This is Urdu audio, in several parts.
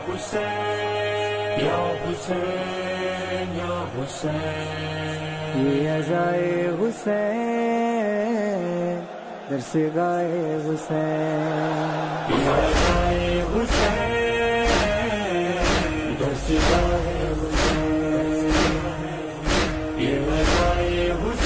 حسین یا حسین یا حسین، یہ عزائے حسین درس گائے حسین، یہ عزائے حسین درس گاہ حسین، یہ عزائے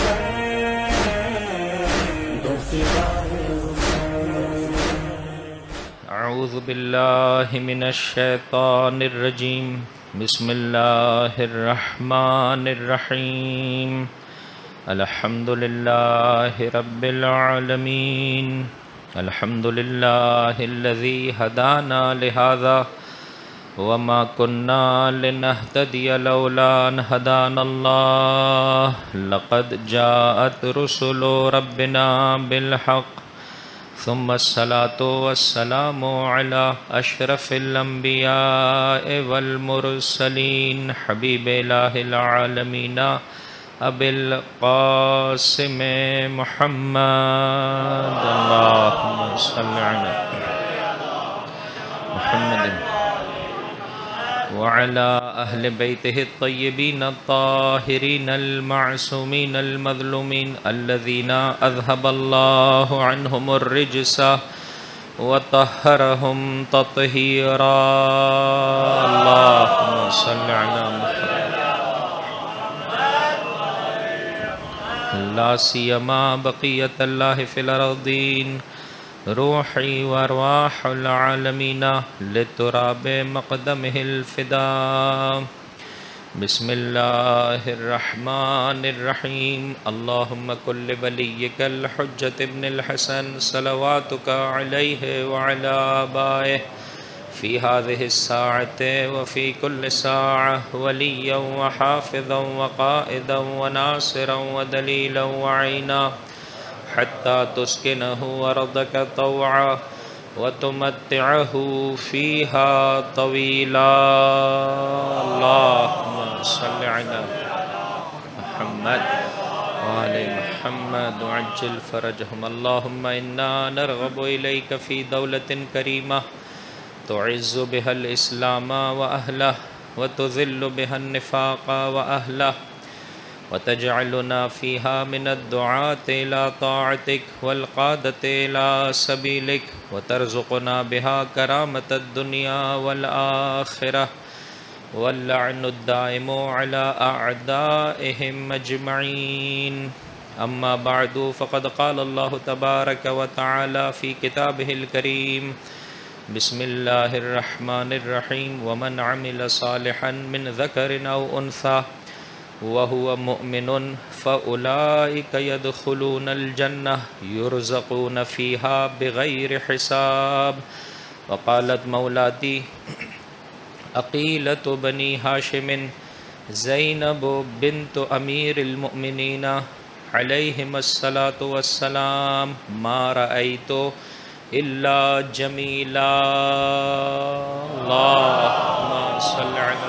حسین درس گاہ حسین۔ اعوذ باللہ من الشیطان الرجیم، بسم اللہ الرحمن الرحیم، الحمد للہ رب العالمین، الحمد للہ الذی ہدانا لہذا وما كنا لنهتدي لولا ان هدانا الله، لقد جاءت رسل ربنا بالحق، ثم الصلاة والسلام على أشرف الأنبياء والمرسلين حبيب إله العالمين أبي القاسم محمد، اللهم صل على محمد وعلى أهل بيته الطيبين الطاهرين المعصومين المظلومين الذين أذهب الله عنهم الرجس وطهرهم تطهيرا، اللهم صل على محمد لا سيما بقية الله في الأرضين، روحي وارواح العالمين لتراب مقدمه الفداء، بسم الله الرحمن الرحيم، اللهم كن لوليك الحجة ابن الحسن صلواتك عليه وعلى آبائه في هذه الساعة وفي كل ساعة وليا وحافظا وقائدا وناصرا ودليلا وعينا، حتى تسكنه أرضك طوعا وتمتعه فيها طويلا، اللهم صل على محمد وآل محمد وعجل فرجهم، اللهم إنا نرغب إليك في دولة كريمة تعز بها الإسلام وأهله وتذل بها النفاق وأهله، وتجعلنا فيها من الدعاة إلى طاعتك والقادة إلى سبيلك، وترزقنا بها كرامة الدنيا والآخرة، واللعن الدائم على أعدائهم أجمعين، أما بعد، فقد قال الله تبارك وتعالى في كتابه الكريم، بسم الله الرحمن الرحيم، ومن عمل صالحا من ذكر أو أنثى وهو مؤمن فأولئك يدخلون الجنة يرزقون فيها بغير حساب، وقالت مولاتي عقيلة بني هاشم زينب بنت أمير المؤمنين عليهم الصلاة والسلام، ما رأيت إلا جميلا، اللهم صل على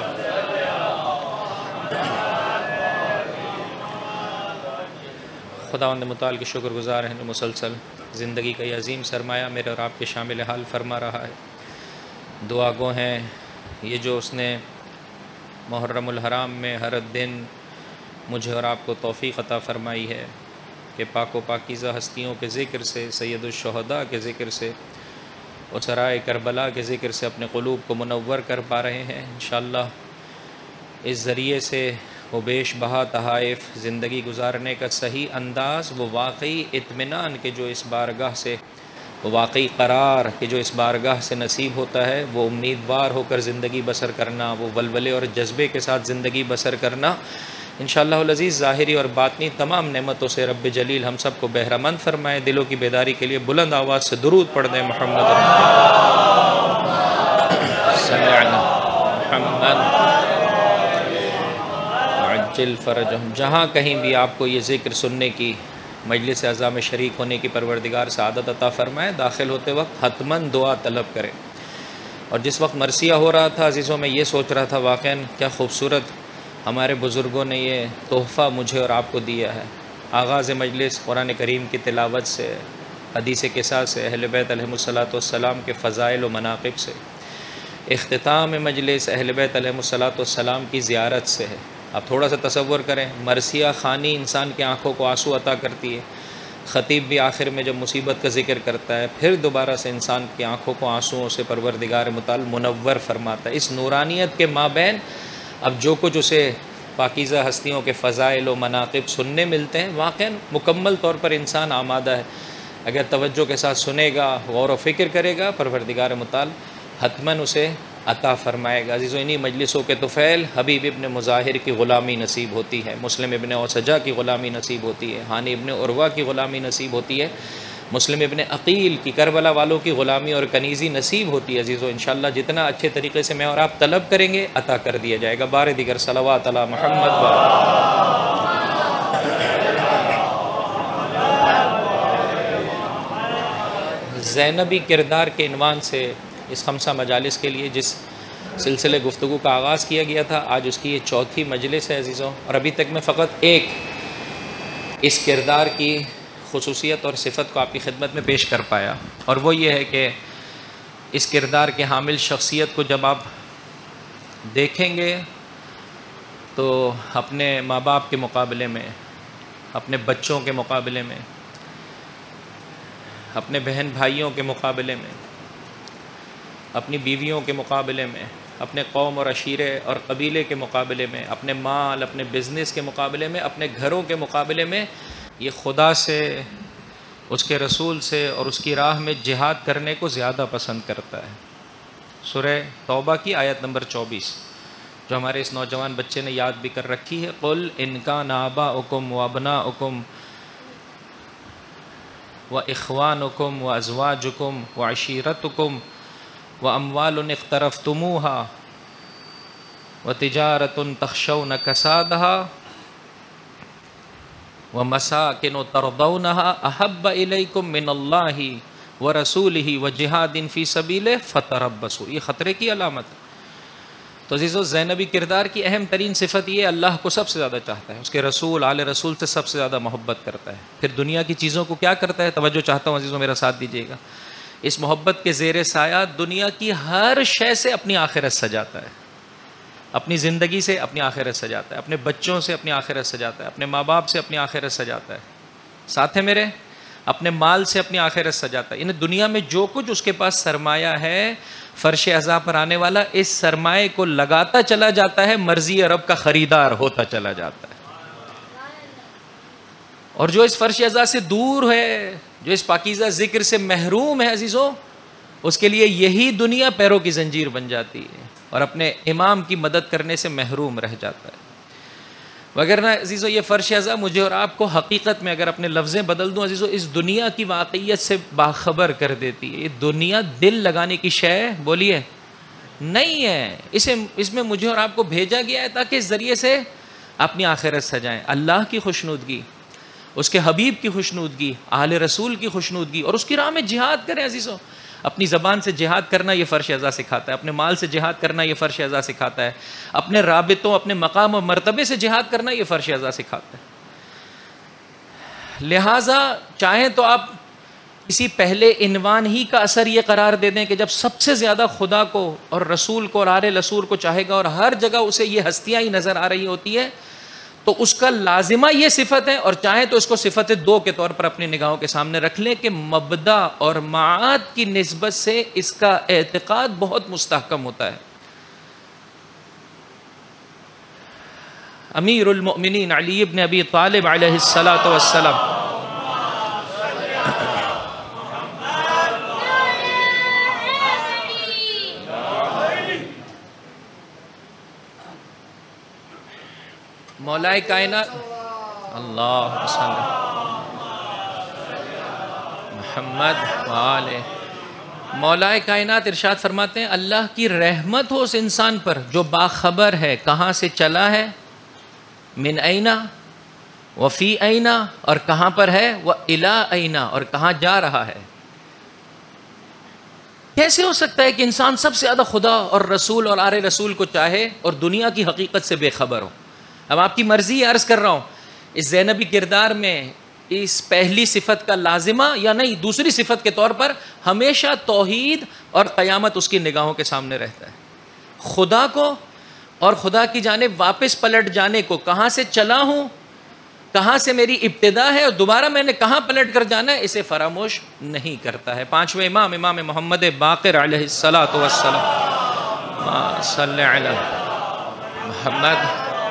خداوند متعال کے شکر گزار ہیں جو مسلسل زندگی کا یہ عظیم سرمایہ میرے اور آپ کے شامل حال فرما رہا ہے۔ دعا گو ہیں یہ جو اس نے محرم الحرام میں ہر دن مجھے اور آپ کو توفیق عطا فرمائی ہے کہ پاک و پاکیزہ ہستیوں کے ذکر سے، سید الشہداء کے ذکر سے، اسرائے کربلا کے ذکر سے اپنے قلوب کو منور کر پا رہے ہیں۔ انشاءاللہ اس ذریعے سے وہ بیش بہا تحائف زندگی گزارنے کا صحیح انداز، وہ واقعی اطمینان کے جو اس بارگاہ سے، وہ واقعی قرار کہ جو اس بارگاہ سے نصیب ہوتا ہے، وہ امیدوار ہو کر زندگی بسر کرنا، وہ ولولے اور جذبے کے ساتھ زندگی بسر کرنا، انشاءاللہ العزیز ظاہری اور باطنی تمام نعمتوں سے رب جلیل ہم سب کو بہرہ مند فرمائے۔ دلوں کی بیداری کے لیے بلند آواز سے درود پڑھ دیں، محمد صلی علی محمد عجل فرجہم۔ جہاں کہیں بھی آپ کو یہ ذکر سننے کی، مجلس اعضاء میں شریک ہونے کی پروردگار سعادت عطا فرمائے، داخل ہوتے وقت حتماً دعا طلب کریں۔ اور جس وقت مرثیہ ہو رہا تھا عزیزوں، میں یہ سوچ رہا تھا واقعاً کیا خوبصورت ہمارے بزرگوں نے یہ تحفہ مجھے اور آپ کو دیا ہے۔ آغاز مجلس قرآن کریم کی تلاوت سے، حدیث قصہ سے، اہل بیت علیہم الصلاۃ والسلام کے فضائل و مناقب سے، اختتام مجلس اہل بیت علیہ الصلوۃ والسلام کی زیارت سے ہے۔ آپ تھوڑا سا تصور کریں، مرثیہ خوانی انسان کی آنکھوں کو آنسو عطا کرتی ہے، خطیب بھی آخر میں جب مصیبت کا ذکر کرتا ہے پھر دوبارہ سے انسان کی آنکھوں کو آنسوؤں سے پروردگار متعال منور فرماتا ہے۔ اس نورانیت کے مابین اب جو کچھ اسے پاکیزہ ہستیوں کے فضائل و مناقب سننے ملتے ہیں، واقعاً مکمل طور پر انسان آمادہ ہے۔ اگر توجہ کے ساتھ سنے گا، غور و فکر کرے گا، پروردگار متعال حتماً اسے عطا فرمائے گا۔ عزیزو، انہی مجلسوں کے طفیل حبیب ابن مظاہر کی غلامی نصیب ہوتی ہے، مسلم ابن اوسجہ کی غلامی نصیب ہوتی ہے، ہانی ابن عروہ کی غلامی نصیب ہوتی ہے، مسلم ابن عقیل کی کربلا والوں کی غلامی اور کنیزی نصیب ہوتی ہے۔ عزیزو، انشاءاللہ جتنا اچھے طریقے سے میں اور آپ طلب کریں گے عطا کر دیا جائے گا۔ بار دیگر صلوات علی محمد زینبی کردار کے عنوان سے اس خمسہ مجالس کے لیے جس سلسلے گفتگو کا آغاز کیا گیا تھا، آج اس کی یہ چوتھی مجلس ہے عزیزوں، اور ابھی تک میں فقط ایک اس کردار کی خصوصیت اور صفت کو آپ کی خدمت میں پیش کر پایا، اور وہ یہ ہے کہ اس کردار کے حامل شخصیت کو جب آپ دیکھیں گے تو اپنے ماں باپ کے مقابلے میں، اپنے بچوں کے مقابلے میں، اپنے بہن بھائیوں کے مقابلے میں، اپنی بیویوں کے مقابلے میں، اپنے قوم اور عشیرے اور قبیلے کے مقابلے میں، اپنے مال، اپنے بزنس کے مقابلے میں، اپنے گھروں کے مقابلے میں، یہ خدا سے، اس کے رسول سے اور اس کی راہ میں جہاد کرنے کو زیادہ پسند کرتا ہے۔ سورہ توبہ کی آیت نمبر 24 جو ہمارے اس نوجوان بچے نے یاد بھی کر رکھی ہے، قُلْ إِنْ كَانَ آبَاؤُكُمْ وَأَبْنَاؤُكُمْ وَإِخْوَانُكُمْ وَأَزْوَاجُكُمْ وَعَشِيرَتُكُمْ وَأَمْوَالٌ اقْتَرَفْتُمُوهَا وَتِجَارَةٌ تَخْشَوْنَ كَسَادَهَا وَمَسَاكِنُ تَرْضَوْنَهَا أَحَبَّ إِلَيْكُم مِّنَ اللَّهِ وَرَسُولِهِ وَجِهَادٍ فِي سَبِيلِهِ فَتَرَبَّصُوا۔ یہ خطرے کی علامت ہے۔ تو عزیزو، زینبی کردار کی اہم ترین صفت یہ اللہ کو سب سے زیادہ چاہتا ہے، اس کے رسول، آل رسول سے سب سے زیادہ محبت کرتا ہے، پھر دنیا کی چیزوں کو کیا کرتا ہے؟ توجہ چاہتا ہوں عزیزو، میرا ساتھ دیجیے گا۔ اس محبت کے زیر سایہ دنیا کی ہر شے سے اپنی آخرت سجاتا ہے، اپنی زندگی سے اپنی آخرت سجاتا ہے، اپنے بچوں سے اپنی آخرت سجاتا ہے، اپنے ماں باپ سے اپنی آخرت سجاتا ہے، ساتھ ہے میرے، اپنے مال سے اپنی آخرت سجاتا ہے۔ انہیں دنیا میں جو کچھ اس کے پاس سرمایہ ہے، فرش عزا پر آنے والا، اس سرمایہ کو لگاتا چلا جاتا ہے، مرضی رب کا خریدار ہوتا چلا جاتا ہے۔ اور جو اس فرش عزا سے دور ہے، جو اس پاکیزہ ذکر سے محروم ہے عزیزو، اس کے لیے یہی دنیا پیروں کی زنجیر بن جاتی ہے اور اپنے امام کی مدد کرنے سے محروم رہ جاتا ہے۔ وگرنہ عزیزو، یہ فرش عزا مجھے اور آپ کو حقیقت میں اگر اپنے لفظیں بدل دوں عزیزو، اس دنیا کی واقعیت سے باخبر کر دیتی ہے۔ یہ دنیا دل لگانے کی شے بولیے نہیں ہے، اس میں مجھے اور آپ کو بھیجا گیا ہے تاکہ اس ذریعے سے اپنی آخرت سجائیں، اللہ کی خوشنودگی، اس کے حبیب کی خوشنودگی، اہل رسول کی خوشنودگی، اور اس کی راہ میں جہاد کریں عزیزو۔ اپنی زبان سے جہاد کرنا یہ فرش عزا سکھاتا ہے، اپنے مال سے جہاد کرنا یہ فرش عزا سکھاتا ہے، اپنے رابطوں، اپنے مقام و مرتبے سے جہاد کرنا یہ فرش عزا سکھاتا ہے۔ لہٰذا چاہیں تو آپ اسی پہلے عنوان ہی کا اثر یہ قرار دے دیں کہ جب سب سے زیادہ خدا کو اور رسول کو اور آل رسول کو چاہے گا اور ہر جگہ اسے یہ ہستیاں ہی نظر آ رہی ہوتی ہے تو اس کا لازمہ یہ صفت ہے، اور چاہیں تو اس کو صفت 2 کے طور پر اپنی نگاہوں کے سامنے رکھ لیں کہ مبدا اور معاد کی نسبت سے اس کا اعتقاد بہت مستحکم ہوتا ہے۔ امیر المؤمنین علی ابن ابی طالب علیہ الصلاۃ والسلام مولا کائنات اللہ محمد وآلہ، مولا کائنات ارشاد فرماتے ہیں اللہ کی رحمت ہو اس انسان پر جو باخبر ہے کہاں سے چلا ہے، من اینا وفی اینا، اور کہاں پر ہے، وإلی اینا، اور کہاں جا رہا ہے۔ کیسے ہو سکتا ہے کہ انسان سب سے زیادہ خدا اور رسول اور آل رسول کو چاہے اور دنیا کی حقیقت سے بے خبر ہو؟ اب آپ کی مرضی عرض کر رہا ہوں، اس زینبی کردار میں اس پہلی صفت کا لازمہ یا نہیں دوسری صفت کے طور پر ہمیشہ توحید اور قیامت اس کی نگاہوں کے سامنے رہتا ہے۔ خدا کو اور خدا کی جانب واپس پلٹ جانے کو، کہاں سے چلا ہوں، کہاں سے میری ابتدا ہے اور دوبارہ میں نے کہاں پلٹ کر جانا ہے، اسے فراموش نہیں کرتا ہے۔ پانچویں امام، امام محمد باقر علیہ الصلوۃ والسلام، صلی علی محمد۔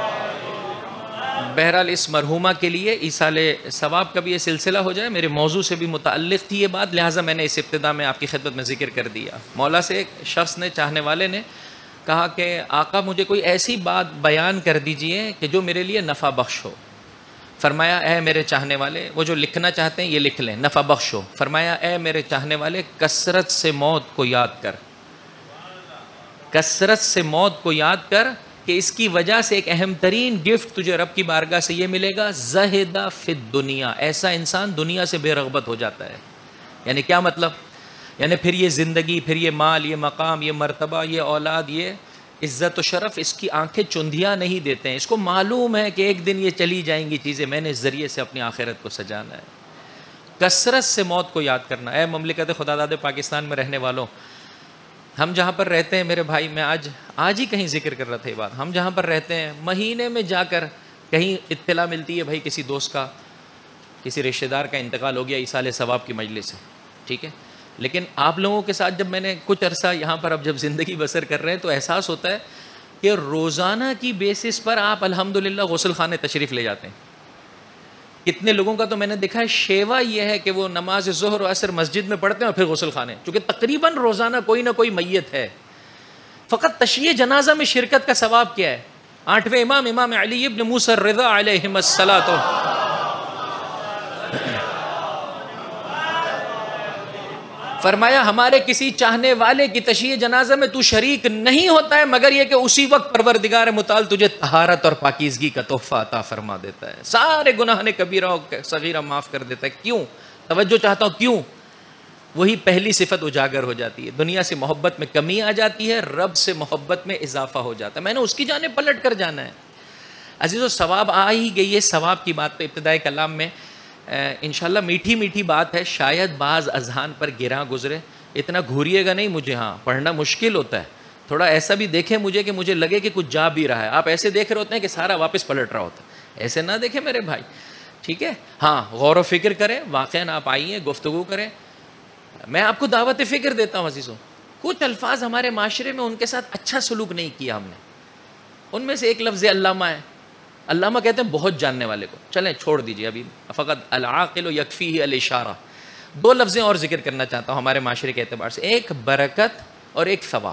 بہرحال اس مرحومہ کے لیے ایصال ثواب کا بھی یہ سلسلہ ہو جائے، میرے موضوع سے بھی متعلق تھی یہ بات، لہٰذا میں نے اس ابتدا میں آپ کی خدمت میں ذکر کر دیا۔ مولا سے ایک شخص نے، چاہنے والے نے کہا کہ آقا مجھے کوئی ایسی بات بیان کر دیجئے کہ جو میرے لیے نفع بخش ہو۔ فرمایا اے میرے چاہنے والے، وہ جو لکھنا چاہتے ہیں یہ لکھ لیں، نفع بخش ہو۔ فرمایا اے میرے چاہنے والے، کثرت سے موت کو یاد کر، کثرت سے موت کو یاد کر، کہ اس کی وجہ سے ایک اہم ترین گفٹ تجھے رب کی بارگاہ سے یہ ملے گا، زہدہ فی الدنیا، ایسا انسان دنیا سے بے رغبت ہو جاتا ہے۔ یعنی کیا مطلب؟ یعنی پھر یہ زندگی، پھر یہ مال، یہ مقام، یہ مرتبہ، یہ اولاد، یہ عزت و شرف اس کی آنکھیں چندیاں نہیں دیتے ہیں۔ اس کو معلوم ہے کہ ایک دن یہ چلی جائیں گی چیزیں، میں نے اس ذریعے سے اپنی آخرت کو سجانا ہے۔ کثرت سے موت کو یاد کرنا۔ اے مملکت خداداد پاکستان میں رہنے والوں، ہم جہاں پر رہتے ہیں میرے بھائی، میں آج ہی کہیں ذکر کر رہا تھا یہ بات، ہم جہاں پر رہتے ہیں مہینے میں جا کر کہیں اطلاع ملتی ہے بھائی کسی دوست کا، کسی رشتہ دار کا انتقال ہو گیا ایصال ثواب کی مجلس سے، ٹھیک ہے۔ لیکن آپ لوگوں کے ساتھ جب میں نے کچھ عرصہ یہاں پر اب جب زندگی بسر کر رہے ہیں تو احساس ہوتا ہے کہ روزانہ کی بیسس پر آپ الحمدللہ غسل خانے تشریف لے جاتے ہیں۔ کتنے لوگوں کا تو میں نے دیکھا ہے شیوا یہ ہے کہ وہ نماز ظہر و عصر مسجد میں پڑھتے ہیں اور پھر غسل خانے، چونکہ تقریباً روزانہ کوئی نہ کوئی میت ہے۔ فقط تشییع جنازہ میں شرکت کا ثواب کیا ہے؟ 8ویں امام، امام علی ابن موسیٰ الرضا علیہم الصلاۃ، فرمایا ہمارے کسی چاہنے والے کی تشییع جنازہ میں تو شریک نہیں ہوتا ہے مگر یہ کہ اسی وقت پروردگار متعال تجھے طہارت اور پاکیزگی کا تحفہ عطا فرما دیتا ہے، سارے گناہ کبیرہ و صغیرہ معاف کر دیتا ہے۔ کیوں؟ توجہ چاہتا ہوں کیوں؟ وہی پہلی صفت اجاگر ہو جاتی ہے، دنیا سے محبت میں کمی آ جاتی ہے، رب سے محبت میں اضافہ ہو جاتا ہے۔ میں نے اس کی جانب پلٹ کر جانا ہے۔ عزیزو ثواب آ ہی گئی ہے، ثواب کی بات پہ ابتدائی کلام میں انشاءاللہ میٹھی میٹھی بات ہے، شاید بعض اذہان پر گراں گزرے، اتنا گھوریے گا نہیں مجھے، ہاں پڑھنا مشکل ہوتا ہے، تھوڑا ایسا بھی دیکھیں مجھے کہ مجھے لگے کہ کچھ جا بھی رہا ہے۔ آپ ایسے دیکھ رہے ہوتے ہیں کہ سارا واپس پلٹ رہا ہوتا ہے، ایسے نہ دیکھیں میرے بھائی، ٹھیک ہے۔ ہاں غور و فکر کریں، واقعاً آپ آئیے گفتگو کریں، میں آپ کو دعوت فکر دیتا ہوں عزیزوں۔ کچھ الفاظ ہمارے معاشرے میں ان کے ساتھ اچھا سلوک نہیں کیا ہم نے، ان میں سے ایک لفظ علامہ ہے۔ علامہ کہتے ہیں بہت جاننے والے کو، چلیں چھوڑ دیجئے ابھی، فقط العاقل یکفیہ الاشارہ۔ دو لفظیں اور ذکر کرنا چاہتا ہوں ہمارے معاشرے کے اعتبار سے، ایک برکت اور ایک ثواب۔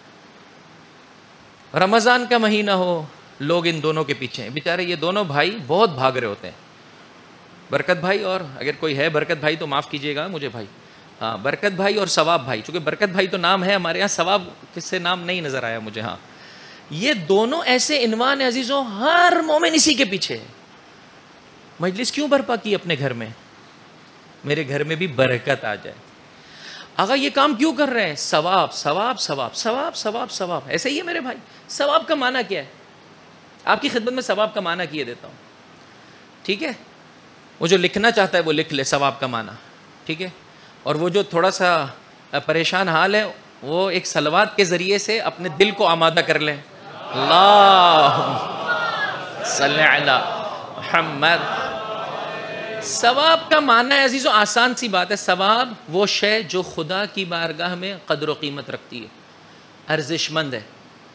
رمضان کا مہینہ ہو، لوگ ان دونوں کے پیچھے ہیں، بیچارے یہ دونوں بھائی بہت بھاگ رہے ہوتے ہیں، برکت بھائی، اور اگر کوئی ہے برکت بھائی تو معاف کیجیے گا مجھے بھائی، ہاں برکت بھائی اور ثواب بھائی، چونکہ برکت بھائی تو نام ہے ہمارے یہاں، ثواب کس سے نام نہیں نظر آیا مجھے۔ ہاں یہ دونوں ایسے عنوان ہیں عزیزوں، ہر مومن اسی کے پیچھے ہے۔ مجلس کیوں برپا کی اپنے گھر میں؟ میرے گھر میں بھی برکت آ جائے۔ آقا یہ کام کیوں کر رہے ہیں؟ ثواب ثواب ثواب ثواب ثواب ثواب، ایسے ہی ہے میرے بھائی۔ ثواب کا معنی کیا ہے؟ آپ کی خدمت میں ثواب کا معنی کیے دیتا ہوں، ٹھیک ہے۔ وہ جو لکھنا چاہتا ہے وہ لکھ لے ثواب کا معنی، ٹھیک ہے۔ اور وہ جو تھوڑا سا پریشان حال ہے وہ ایک صلوات کے ذریعے سے اپنے دل کو آمادہ کر لیں، اللہم صلی علی محمد۔ ثواب کا معنی ہے عزیزو آسان سی بات ہے، ثواب وہ شے جو خدا کی بارگاہ میں قدر و قیمت رکھتی ہے، ارزش مند ہے۔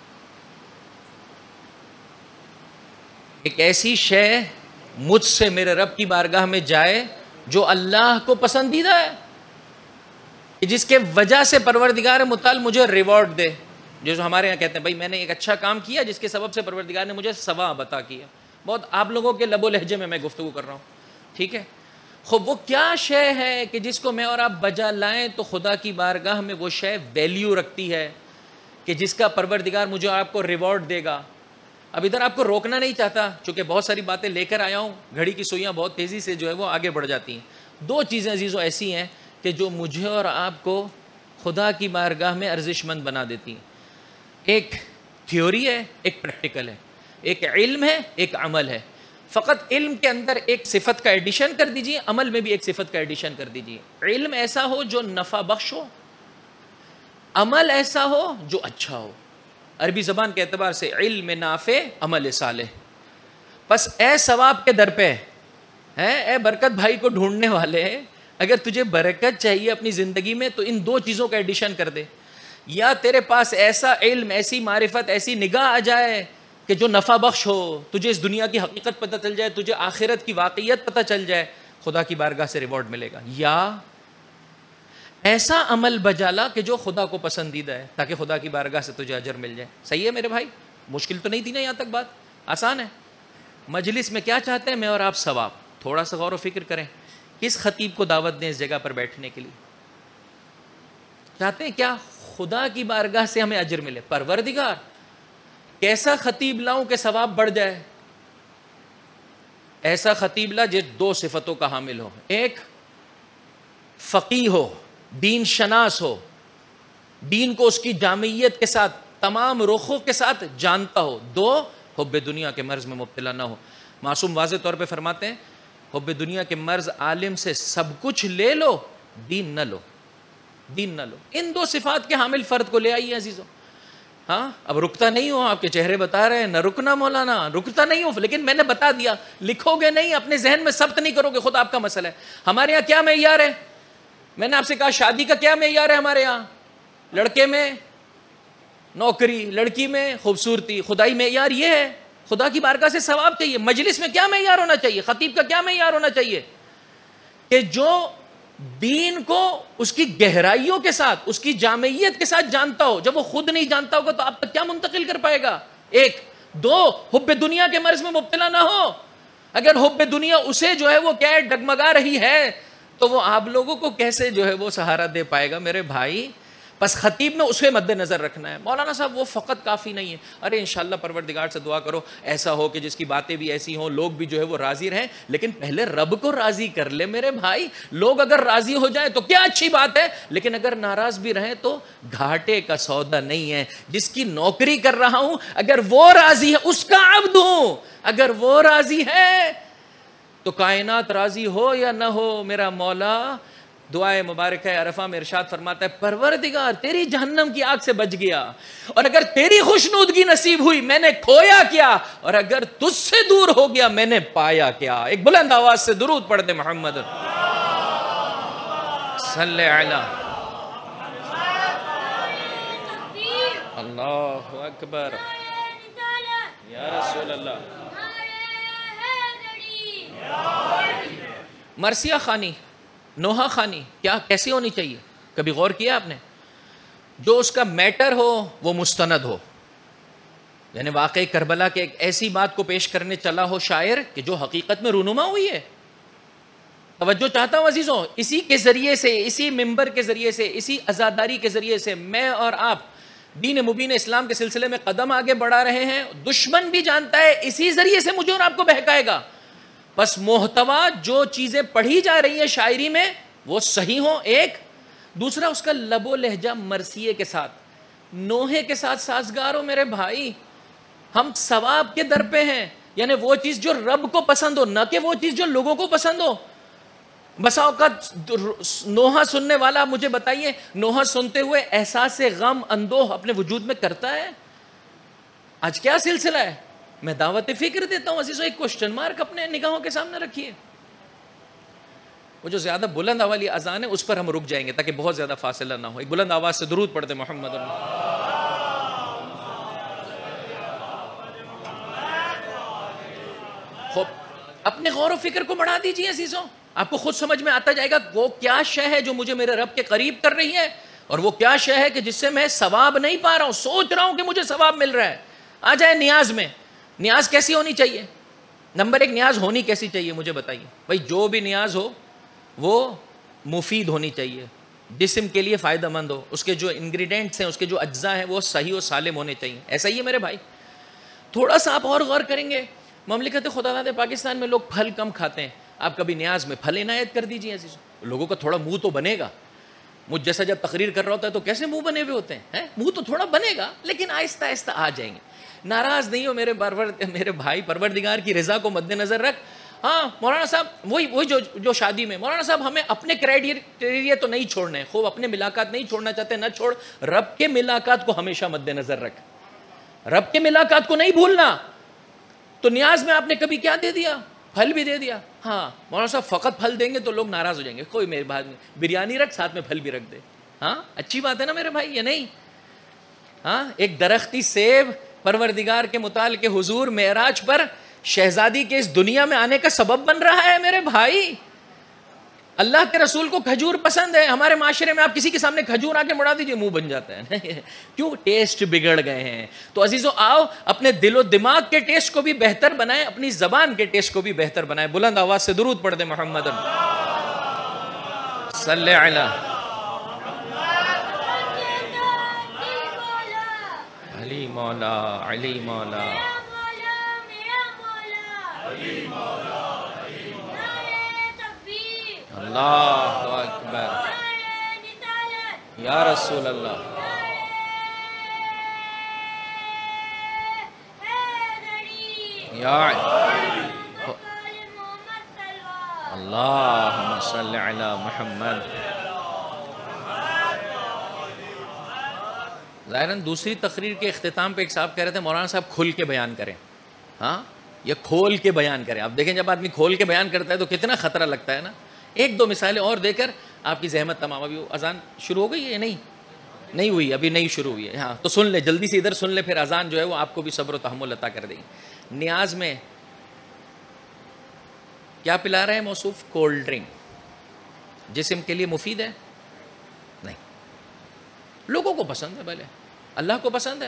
ایک ایسی شے مجھ سے میرے رب کی بارگاہ میں جائے جو اللہ کو پسندیدہ ہے، جس کے وجہ سے پروردگار متعال مجھے ریوارڈ دے، جو ہمارے یہاں کہتے ہیں بھائی میں نے ایک اچھا کام کیا جس کے سبب سے پروردگار نے مجھے ثواب عطا کیا۔ بہت آپ لوگوں کے لب و لہجے میں گفتگو کر رہا ہوں، ٹھیک ہے۔ خوب وہ کیا شے ہے کہ جس کو میں اور آپ بجا لائیں تو خدا کی بارگاہ میں وہ شے ویلیو رکھتی ہے، کہ جس کا پروردگار مجھے آپ کو ریوارڈ دے گا۔ اب ادھر آپ کو روکنا نہیں چاہتا چونکہ بہت ساری باتیں لے کر آیا ہوں، گھڑی کی سوئیاں بہت تیزی سے جو ہے وہ آگے بڑھ جاتی ہیں۔ دو چیزیں عزیزو ایسی ہیں کہ جو مجھے اور آپ کو خدا کی بارگاہ میں ارزش مند بنا دیتی ہیں، ایک تھیوری ہے، ایک پریکٹیکل ہے، ایک علم ہے، ایک عمل ہے۔ فقط علم کے اندر ایک صفت کا ایڈیشن کر دیجئے، عمل میں بھی ایک صفت کا ایڈیشن کر دیجئے۔ علم ایسا ہو جو نفع بخش ہو، عمل ایسا ہو جو اچھا ہو۔ عربی زبان کے اعتبار سے علم نافع عمل صالح. بس اے ثواب کے در پہ اے برکت بھائی کو ڈھونڈنے والے, اگر تجھے برکت چاہیے اپنی زندگی میں تو ان 2 چیزوں کا ایڈیشن کر دے. یا تیرے پاس ایسا علم, ایسی معرفت, ایسی نگاہ آ جائے کہ جو نفع بخش ہو, تجھے اس دنیا کی حقیقت پتہ چل جائے, تجھے آخرت کی واقعیت پتہ چل جائے, خدا کی بارگاہ سے ریوارڈ ملے گا. یا ایسا عمل بجالا کہ جو خدا کو پسندیدہ ہے, تاکہ خدا کی بارگاہ سے تجھے اجر مل جائے. صحیح ہے میرے بھائی؟ مشکل تو نہیں تھی نا یہاں تک بات؟ آسان ہے. مجلس میں کیا چاہتے ہیں میں اور آپ؟ ثواب. تھوڑا سا غور و فکر کریں, کس خطیب کو دعوت دیں اس جگہ پر بیٹھنے کے لیے؟ چاہتے ہیں کیا؟ خدا کی بارگاہ سے ہمیں اجر ملے. پروردگار کیسا خطیب لاؤں کہ ثواب بڑھ جائے؟ ایسا خطیب لا جو 2 صفتوں کا حامل ہو. ایک فقیہ ہو, دین شناس ہو, دین کو اس کی جامعیت کے ساتھ تمام رخوں کے ساتھ جانتا ہو. 2 حب دنیا کے مرض میں مبتلا نہ ہو. معصوم واضح طور پہ فرماتے ہیں حب دنیا کے مرض عالم سے سب کچھ لے لو, دین نہ لو, دین نہ لو. ان 2 صفات کے حامل فرد کو لے آئیے عزیزوں. ہاں اب رکتا نہیں ہو, آپ کے چہرے بتا رہے ہیں نہ رکنا مولانا, رکتا نہیں ہو, لیکن میں نے بتا دیا, لکھو گے نہیں, اپنے ذہن میں ثبت نہیں کرو گے, خود آپ کا مسئلہ ہے. ہمارے یہاں کیا معیار ہے؟ میں نے آپ سے کہا شادی کا کیا معیار ہے ہمارے یہاں؟ لڑکے میں نوکری, لڑکی میں خوبصورتی. خدائی معیار یہ ہے, خدا کی بارگاہ سے ثواب چاہیے. مجلس میں کیا معیار ہونا چاہیے؟ خطیب کا کیا معیار ہونا چاہیے؟ کہ جو دین کو اس کی گہرائیوں کے ساتھ, اس کی جامعیت کے ساتھ جانتا ہو. جب وہ خود نہیں جانتا ہوگا تو آپ تک کیا منتقل کر پائے گا؟ 1. 2 حب دنیا کے مرض میں مبتلا نہ ہو. اگر حب دنیا اسے جو ہے وہ کیا ڈگمگا رہی ہے تو وہ آپ لوگوں کو کیسے جو ہے وہ سہارا دے پائے گا میرے بھائی؟ بس خطیب میں اسے مد نظر رکھنا ہے. مولانا صاحب وہ فقط کافی نہیں ہے. ارے انشاءاللہ پروردگار سے دعا کرو ایسا ہو کہ جس کی باتیں بھی ایسی ہوں, لوگ بھی جو ہے وہ راضی رہیں, لیکن پہلے رب کو راضی کر لے میرے بھائی. لوگ اگر راضی ہو جائیں تو کیا اچھی بات ہے, لیکن اگر ناراض بھی رہیں تو گھاٹے کا سودا نہیں ہے. جس کی نوکری کر رہا ہوں اگر وہ راضی ہے, اس کا عبد ہوں, اگر وہ راضی ہے تو کائنات راضی ہو یا نہ ہو میرا مولا. دعائے مبارکہ عرفہ میں ارشاد فرماتا ہے پروردگار تیری جہنم کی آگ سے بچ گیا, اور اگر تیری خوشنودگی نصیب ہوئی میں نے کھویا کیا, اور اگر تجھ سے دور ہو گیا میں نے پایا کیا. ایک بلند آواز سے درود پڑھ دے محمد صلی علی اللہ اکبر یا رسول اللہ. مرثیہ خوانی, نوحہ خوانی کیا کیسی ہونی چاہیے؟ کبھی غور کیا آپ نے؟ جو اس کا میٹر ہو وہ مستند ہو, یعنی واقعی کربلا کے ایک ایسی بات کو پیش کرنے چلا ہو شاعر کہ جو حقیقت میں رونما ہوئی ہے. توجہ چاہتا ہوں عزیزوں, اسی کے ذریعے سے, اسی منبر کے ذریعے سے, اسی عزاداری کے ذریعے سے میں اور آپ دین مبین اسلام کے سلسلے میں قدم آگے بڑھا رہے ہیں. دشمن بھی جانتا ہے اسی ذریعے سے مجھے اور آپ کو بہکائے گا. بس محتوا جو چیزیں پڑھی جا رہی ہیں شاعری میں وہ صحیح ہوں. ایک دوسرا اس کا لب و لہجہ مرثیے کے ساتھ, نوحے کے ساتھ سازگار ہو میرے بھائی. ہم ثواب کے در پہ ہیں, یعنی وہ چیز جو رب کو پسند ہو, نہ کہ وہ چیز جو لوگوں کو پسند ہو. بسا اوقات نوحہ سننے والا مجھے بتائیے نوحہ سنتے ہوئے احساس غم اندوہ اپنے وجود میں کرتا ہے؟ آج کیا سلسلہ ہے؟ میں دعوت فکر دیتا ہوں عزیزو, ایک کوشچن مارک اپنے نگاہوں کے سامنے رکھیے. وہ جو زیادہ بلند والی اذان ہے اس پر ہم رک جائیں گے تاکہ بہت زیادہ فاصلہ نہ ہو. ایک بلند آواز سے درود پڑھتے محمد. خوب اپنے غور و فکر کو بڑھا دیجیے عزیزوں, آپ کو خود سمجھ میں آتا جائے گا وہ کیا شے ہے جو مجھے میرے رب کے قریب کر رہی ہے, اور وہ کیا شے ہے کہ جس سے میں ثواب نہیں پا رہا ہوں, سوچ رہا ہوں کہ مجھے ثواب مل رہا ہے. آ جائے نیاز میں. نیاز کیسی ہونی چاہیے؟ نمبر 1 نیاز ہونی کیسی چاہیے مجھے بتائیے بھائی. جو بھی نیاز ہو وہ مفید ہونی چاہیے, جسم کے لیے فائدہ مند ہو, اس کے جو انگریڈینٹس ہیں, اس کے جو اجزاء ہیں وہ صحیح و سالم ہونے چاہیے. ایسا ہی ہے میرے بھائی. تھوڑا سا آپ اور غور کریں گے, مملکت خدا داد پاکستان میں لوگ پھل کم کھاتے ہیں. آپ کبھی نیاز میں پھل عنایت کر دیجیے عزیز, لوگوں کا تھوڑا منہ تو بنے گا. مجھ جیسا جب تقریر کر رہا ہوتا ہے تو کیسے منہ بنے ہوئے ہوتے ہیں, منہ تو تھوڑا بنے گا لیکن آہستہ آہستہ آ جائیں گے. ناراض نہیں ہو میرے بھائی, پروردگار کی رضا کو مد نظر رکھ. ہاں مولانا صاحب وہی جو شادی میں, مولانا صاحب ہمیں اپنے کرائٹیریا تو نہیں چھوڑنے, خوب اپنے ملاقات نہیں چھوڑنا چاہتے نہ چھوڑ, رب کے ملاقات کو ہمیشہ مد نظر رکھ. رب کے ملاقات کو نہیں بھولنا. تو نیاز میں آپ نے کبھی کیا دے دیا؟ پھل بھی دے دیا. ہاں مولانا صاحب فقط پھل دیں گے تو لوگ ناراض ہو جائیں گے. کوئی میرے بھائی بریانی رکھ ساتھ میں پھل بھی رکھ دے. ہاں اچھی بات ہے نا میرے بھائی, یہ نہیں. ہاں ایک درختی سیب پروردگار کے متعال کے حضور معراج پر شہزادی کے اس دنیا میں آنے کا سبب بن رہا ہے میرے بھائی. اللہ کے رسول کو کھجور پسند ہے. ہمارے معاشرے میں آپ کسی کے سامنے کھجور آ کے مڑا دیجیے منہ بن جاتا ہے. کیوں؟ ٹیسٹ بگڑ گئے ہیں. تو عزیزو آؤ اپنے دل و دماغ کے ٹیسٹ کو بھی بہتر بنائیں, اپنی زبان کے ٹیسٹ کو بھی بہتر بنائیں. بلند آواز سے درود پڑھ دیں محمد صلی علی علی مولا علی مولا. اللہ اکبر یا رسول اللہ. یا اللہم صلی علی محمد. ظاہراً دوسری تقریر کے اختتام پہ ایک صاحب کہہ رہے تھے مولانا صاحب کھل کے بیان کریں. ہاں یہ کھول کے بیان کریں. آپ دیکھیں جب آدمی کھول کے بیان کرتا ہے تو کتنا خطرہ لگتا ہے نا. ایک دو مثالیں اور دے کر آپ کی زحمت تمام. ابھی اذان شروع ہو گئی ہے؟ نہیں ہوئی, ابھی نہیں شروع ہوئی ہے. ہاں تو سن لے, جلدی سے ادھر سن لے, پھر اذان جو ہے وہ آپ کو بھی صبر و تحمل عطا کر دیں گی. نیاز میں کیا پلا رہے ہیں موصوف؟ Cold drink. جسم کے لیے مفید ہے؟ نہیں. لوگوں کو پسند ہے, بھلے اللہ کو پسند ہے.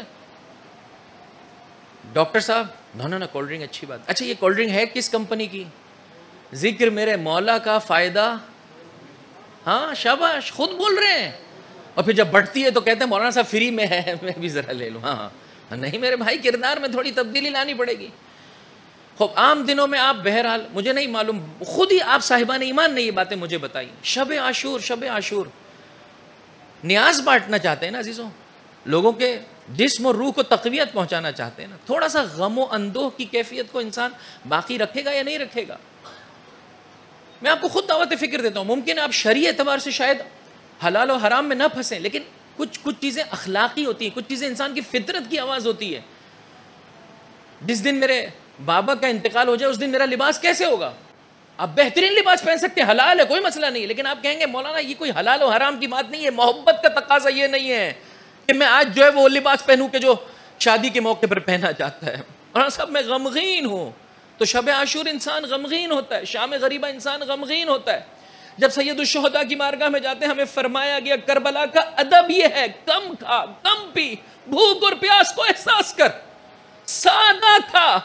ڈاکٹر صاحب نہ کولڈ ڈرنک اچھی بات. اچھا یہ کولڈ ڈرنک ہے کس کمپنی کی؟ ذکر میرے مولا کا فائدہ. ہاں شاباش, خود بول رہے ہیں. اور پھر جب بڑھتی ہے تو کہتے ہیں مولانا صاحب فری میں ہے, میں بھی ذرا لے لوں. ہاں نہیں میرے بھائی, کردار میں تھوڑی تبدیلی لانی پڑے گی. خوب عام دنوں میں آپ بہرحال مجھے نہیں معلوم, خود ہی آپ صاحبان ایمان نے یہ باتیں مجھے بتائی. شب عاشور نیاز بانٹنا چاہتے ہیں نا عزیزوں, لوگوں کے جسم اور روح کو تقویت پہنچانا چاہتے ہیں نا. تھوڑا سا غم و اندوہ کی کیفیت کو انسان باقی رکھے گا یا نہیں رکھے گا؟ میں آپ کو خود دعوت فکر دیتا ہوں. ممکن ہے آپ شرعی اعتبار سے شاید حلال و حرام میں نہ پھنسیں, لیکن کچھ چیزیں اخلاقی ہوتی ہیں, کچھ چیزیں انسان کی فطرت کی آواز ہوتی ہے. جس دن میرے بابا کا انتقال ہو جائے اس دن میرا لباس کیسے ہوگا؟ آپ بہترین لباس پہن سکتے ہیں, حلال ہے, کوئی مسئلہ نہیں, لیکن آپ کہیں گے مولانا یہ کوئی حلال و حرام کی بات نہیں ہے. محبت کا تقاضا یہ نہیں ہے کہ میں آج جو ہے وہ لباس پہنوں کہ جو شادی کے موقع پر پہنا جاتا ہے. مولانا صاحب میں غمگین ہوں, تو شب عاشور انسان غمگین ہوتا ہے, شام غریبہ انسان غمگین ہوتا ہے. جب سید الشہداء کی بارگاہ میں جاتے ہیں ہمیں فرمایا گیا کربلا کا ادب یہ ہے, کم کھا, کم پی, بھوک اور پیاس کو احساس کر, سادہ کھا.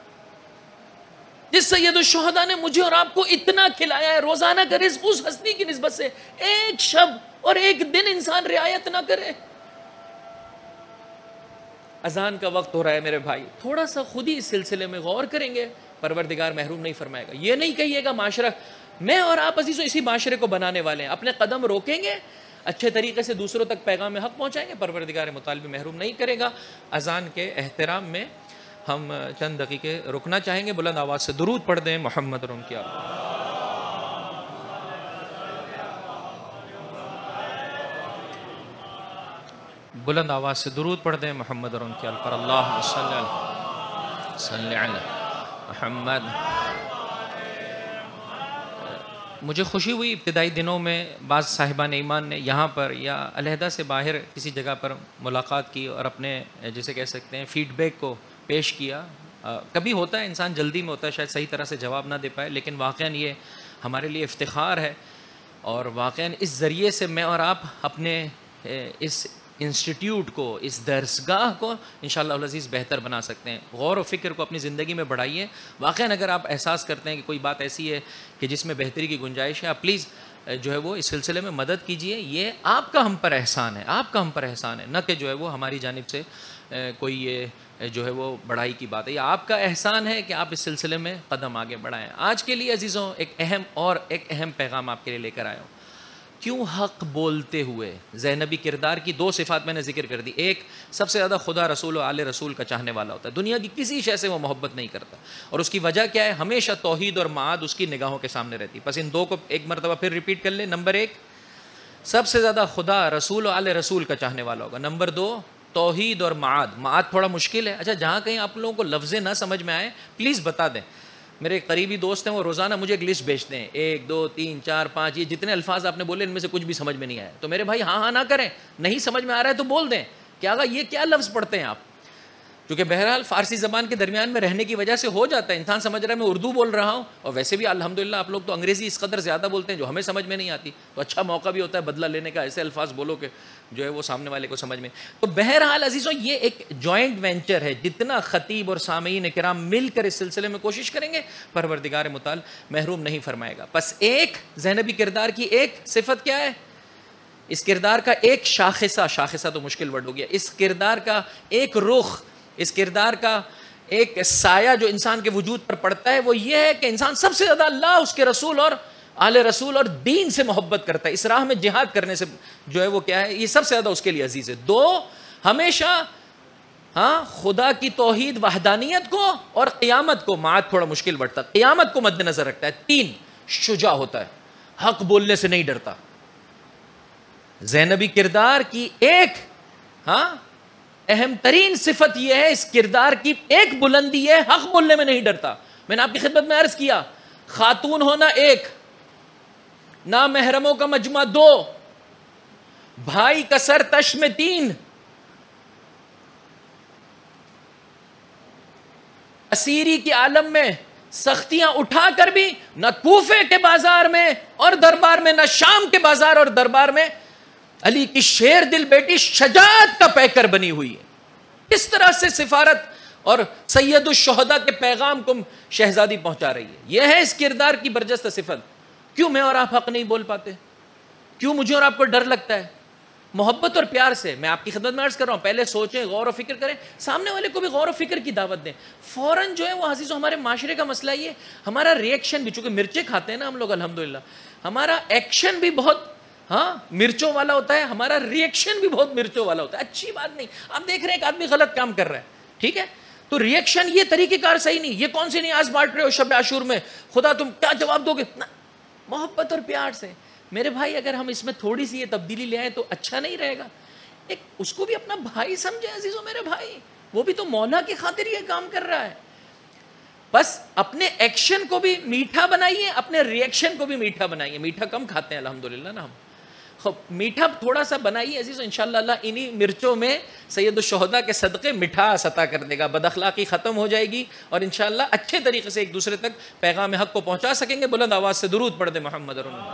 جس سید الشہداء نے مجھے اور آپ کو اتنا کھلایا ہے, روزانہ کا رزق اس ہستی کی نسبت سے ایک شب اور ایک دن انسان رعایت نہ کرے. اذان کا وقت ہو رہا ہے میرے بھائی, تھوڑا سا خود ہی اس سلسلے میں غور کریں گے, پروردگار محروم نہیں فرمائے گا. یہ نہیں کہیے گا معاشرہ, میں اور آپ عزیزو اسی معاشرے کو بنانے والے ہیں. اپنے قدم روکیں گے, اچھے طریقے سے دوسروں تک پیغام حق پہنچائیں گے, پروردگار متعال بھی محروم نہیں کرے گا. اذان کے احترام میں ہم چند دقیقے رکنا چاہیں گے. بلند آواز سے درود پڑھ دیں محمد اور ان کی آل. بلند آواز سے درود پڑھ دیں محمد اور ان کی آل پر. اللہ صلی علی محمد. مجھے خوشی ہوئی ابتدائی دنوں میں بعض صاحبان ایمان نے یہاں پر یا علیحدہ سے باہر کسی جگہ پر ملاقات کی اور اپنے جسے کہہ سکتے ہیں فیڈ بیک کو پیش کیا. کبھی ہوتا ہے انسان جلدی میں ہوتا ہے, شاید صحیح طرح سے جواب نہ دے پائے, لیکن واقعاً یہ ہمارے لیے افتخار ہے. اور واقعاً اس ذریعے سے میں اور آپ اپنے اس انسٹیٹیوٹ کو, اس درسگاہ کو انشاءاللہ العزیز بہتر بنا سکتے ہیں. غور و فکر کو اپنی زندگی میں بڑھائیے. واقعاً اگر آپ احساس کرتے ہیں کہ کوئی بات ایسی ہے کہ جس میں بہتری کی گنجائش ہے, آپ پلیز جو ہے وہ اس سلسلے میں مدد کیجیے. یہ آپ کا ہم پر احسان ہے, آپ کا ہم پر احسان ہے, نہ کہ جو ہے وہ ہماری جانب سے کوئی یہ جو ہے وہ بڑائی کی بات ہے. یہ آپ کا احسان ہے کہ آپ اس سلسلے میں قدم آگے بڑھائیں. آج کے لیے عزیزوں ایک اہم پیغام آپ کے لیے لے کر آیا ہوں. کیوں حق بولتے ہوئے زینبی کردار کی 2 صفات میں نے ذکر کر دی. ایک, سب سے زیادہ خدا رسول و آل رسول کا چاہنے والا ہوتا ہے, دنیا کی کسی شے سے وہ محبت نہیں کرتا, اور اس کی وجہ کیا ہے؟ ہمیشہ توحید اور معاد اس کی نگاہوں کے سامنے رہتی. بس ان 2 کو ایک مرتبہ پھر ریپیٹ کر لیں. نمبر 1, سب سے زیادہ خدا رسول و آل رسول کا چاہنے والا ہوگا. نمبر 2, توحید اور معاد. معاد تھوڑا مشکل ہے. اچھا جہاں کہیں آپ لوگوں کو لفظیں نہ سمجھ میں آئے پلیز بتا دیں. میرے قریبی دوست ہیں وہ روزانہ مجھے ایک لسٹ بھیجتے ہیں 1 2 3 4 5 یہ جتنے الفاظ آپ نے بولے ان میں سے کچھ بھی سمجھ میں نہیں آیا. تو میرے بھائی ہاں نہ کریں, نہیں سمجھ میں آ رہا ہے تو بول دیں کہ آگا یہ کیا لفظ پڑھتے ہیں آپ. کیونکہ بہرحال فارسی زبان کے درمیان میں رہنے کی وجہ سے ہو جاتا ہے, انسان سمجھ رہا ہے میں اردو بول رہا ہوں, اور ویسے بھی الحمدللہ آپ لوگ تو انگریزی اس قدر زیادہ بولتے ہیں جو ہمیں سمجھ میں نہیں آتی, تو اچھا موقع بھی ہوتا ہے بدلہ لینے کا, ایسے الفاظ بولو کہ جو ہے وہ سامنے والے کو سمجھ میں. تو بہرحال عزیزوں یہ ایک جوائنٹ وینچر ہے, جتنا خطیب اور سامعین کرام مل کر اس سلسلے میں کوشش کریں گے پروردگار متعال محروم نہیں فرمائے گا. بس ایک زینبی کردار کی ایک صفت کیا ہے, اس کردار کا ایک شاخصہ تو مشکل ورڈ ہو گیا, اس کردار کا ایک رخ, اس کردار کا ایک سایہ جو انسان کے وجود پر پڑتا ہے وہ یہ ہے کہ انسان سب سے زیادہ اللہ, اس کے رسول اور آل رسول اور دین سے محبت کرتا ہے. اس راہ میں جہاد کرنے سے جو ہے وہ کیا ہے, یہ سب سے زیادہ اس کے لیے عزیز ہے. 2 ہمیشہ خدا کی توحید وحدانیت کو اور قیامت کو, معاد تھوڑا مشکل بڑھتا, قیامت کو مد نظر رکھتا ہے. 3 شجاع ہوتا ہے, حق بولنے سے نہیں ڈرتا. زینبی کردار کی ایک اہم ترین صفت یہ ہے, اس کردار کی ایک بلندی ہے, حق بولنے میں نہیں ڈرتا. میں نے آپ کی خدمت میں عرض کیا, خاتون ہونا 1, نامحرموں کا مجمع 2, بھائی کا سر تش میں 3, اسیری کے عالم میں سختیاں اٹھا کر بھی نہ کوفے کے بازار میں اور دربار میں, نہ شام کے بازار اور دربار میں علی کی شیر دل بیٹی شجاعت کا پیکر بنی ہوئی ہے. کس طرح سے سفارت اور سید الشہداء کے پیغام کو شہزادی پہنچا رہی ہے, یہ ہے اس کردار کی برجستہ صفت. کیوں میں اور آپ حق نہیں بول پاتے, کیوں مجھے اور آپ کو ڈر لگتا ہے؟ محبت اور پیار سے میں آپ کی خدمت میں عرض کر رہا ہوں, پہلے سوچیں, غور و فکر کریں, سامنے والے کو بھی غور و فکر کی دعوت دیں. فوراً جو ہے وہ عزیزوں ہمارے معاشرے کا مسئلہ یہ, ہمارا ریئیکشن بھی, چونکہ مرچیں کھاتے ہیں نا ہم لوگ الحمدللہ, ہمارا ایکشن بھی بہت مرچوں والا ہوتا ہے, ہمارا ریئیکشن بھی بہت مرچوں والا ہوتا ہے. اچھی بات نہیں. آپ دیکھ رہے ہیں ایک آدمی غلط کام کر رہا ہے, ٹھیک ہے, تو ریئیکشن یہ طریقہ کار صحیح نہیں. یہ کون سی نیاز بانٹ رہے ہو شب عاشور میں, خدا تم کیا جواب دو گے؟ محبت اور پیار سے. میرے بھائی اگر ہم اس میں تھوڑی سی یہ تبدیلی لے آئیں تو اچھا نہیں رہے گا. ایک اس کو بھی اپنا بھائی سمجھے عزیزوں, میرے بھائی, وہ بھی تو مولا کی خاطر یہ کام کر رہا ہے. بس اپنے ایکشن کو بھی میٹھا بنائیے, اپنے ریئیکشن کو بھی میٹھا بنائیے. میٹھا کم کھاتے ہیں الحمدللہ نا ہم, میٹھا تھوڑا سا بنائیے عزیزو, انشاءاللہ اللہ انہی مرچوں میں سید الشہداء کے صدقے مٹھاس عطا کر دے گا, بد اخلاقی ختم ہو جائے گی, اور انشاءاللہ اچھے طریقے سے ایک دوسرے تک پیغام حق کو پہنچا سکیں گے. بلند آواز سے درود پڑھ دے محمد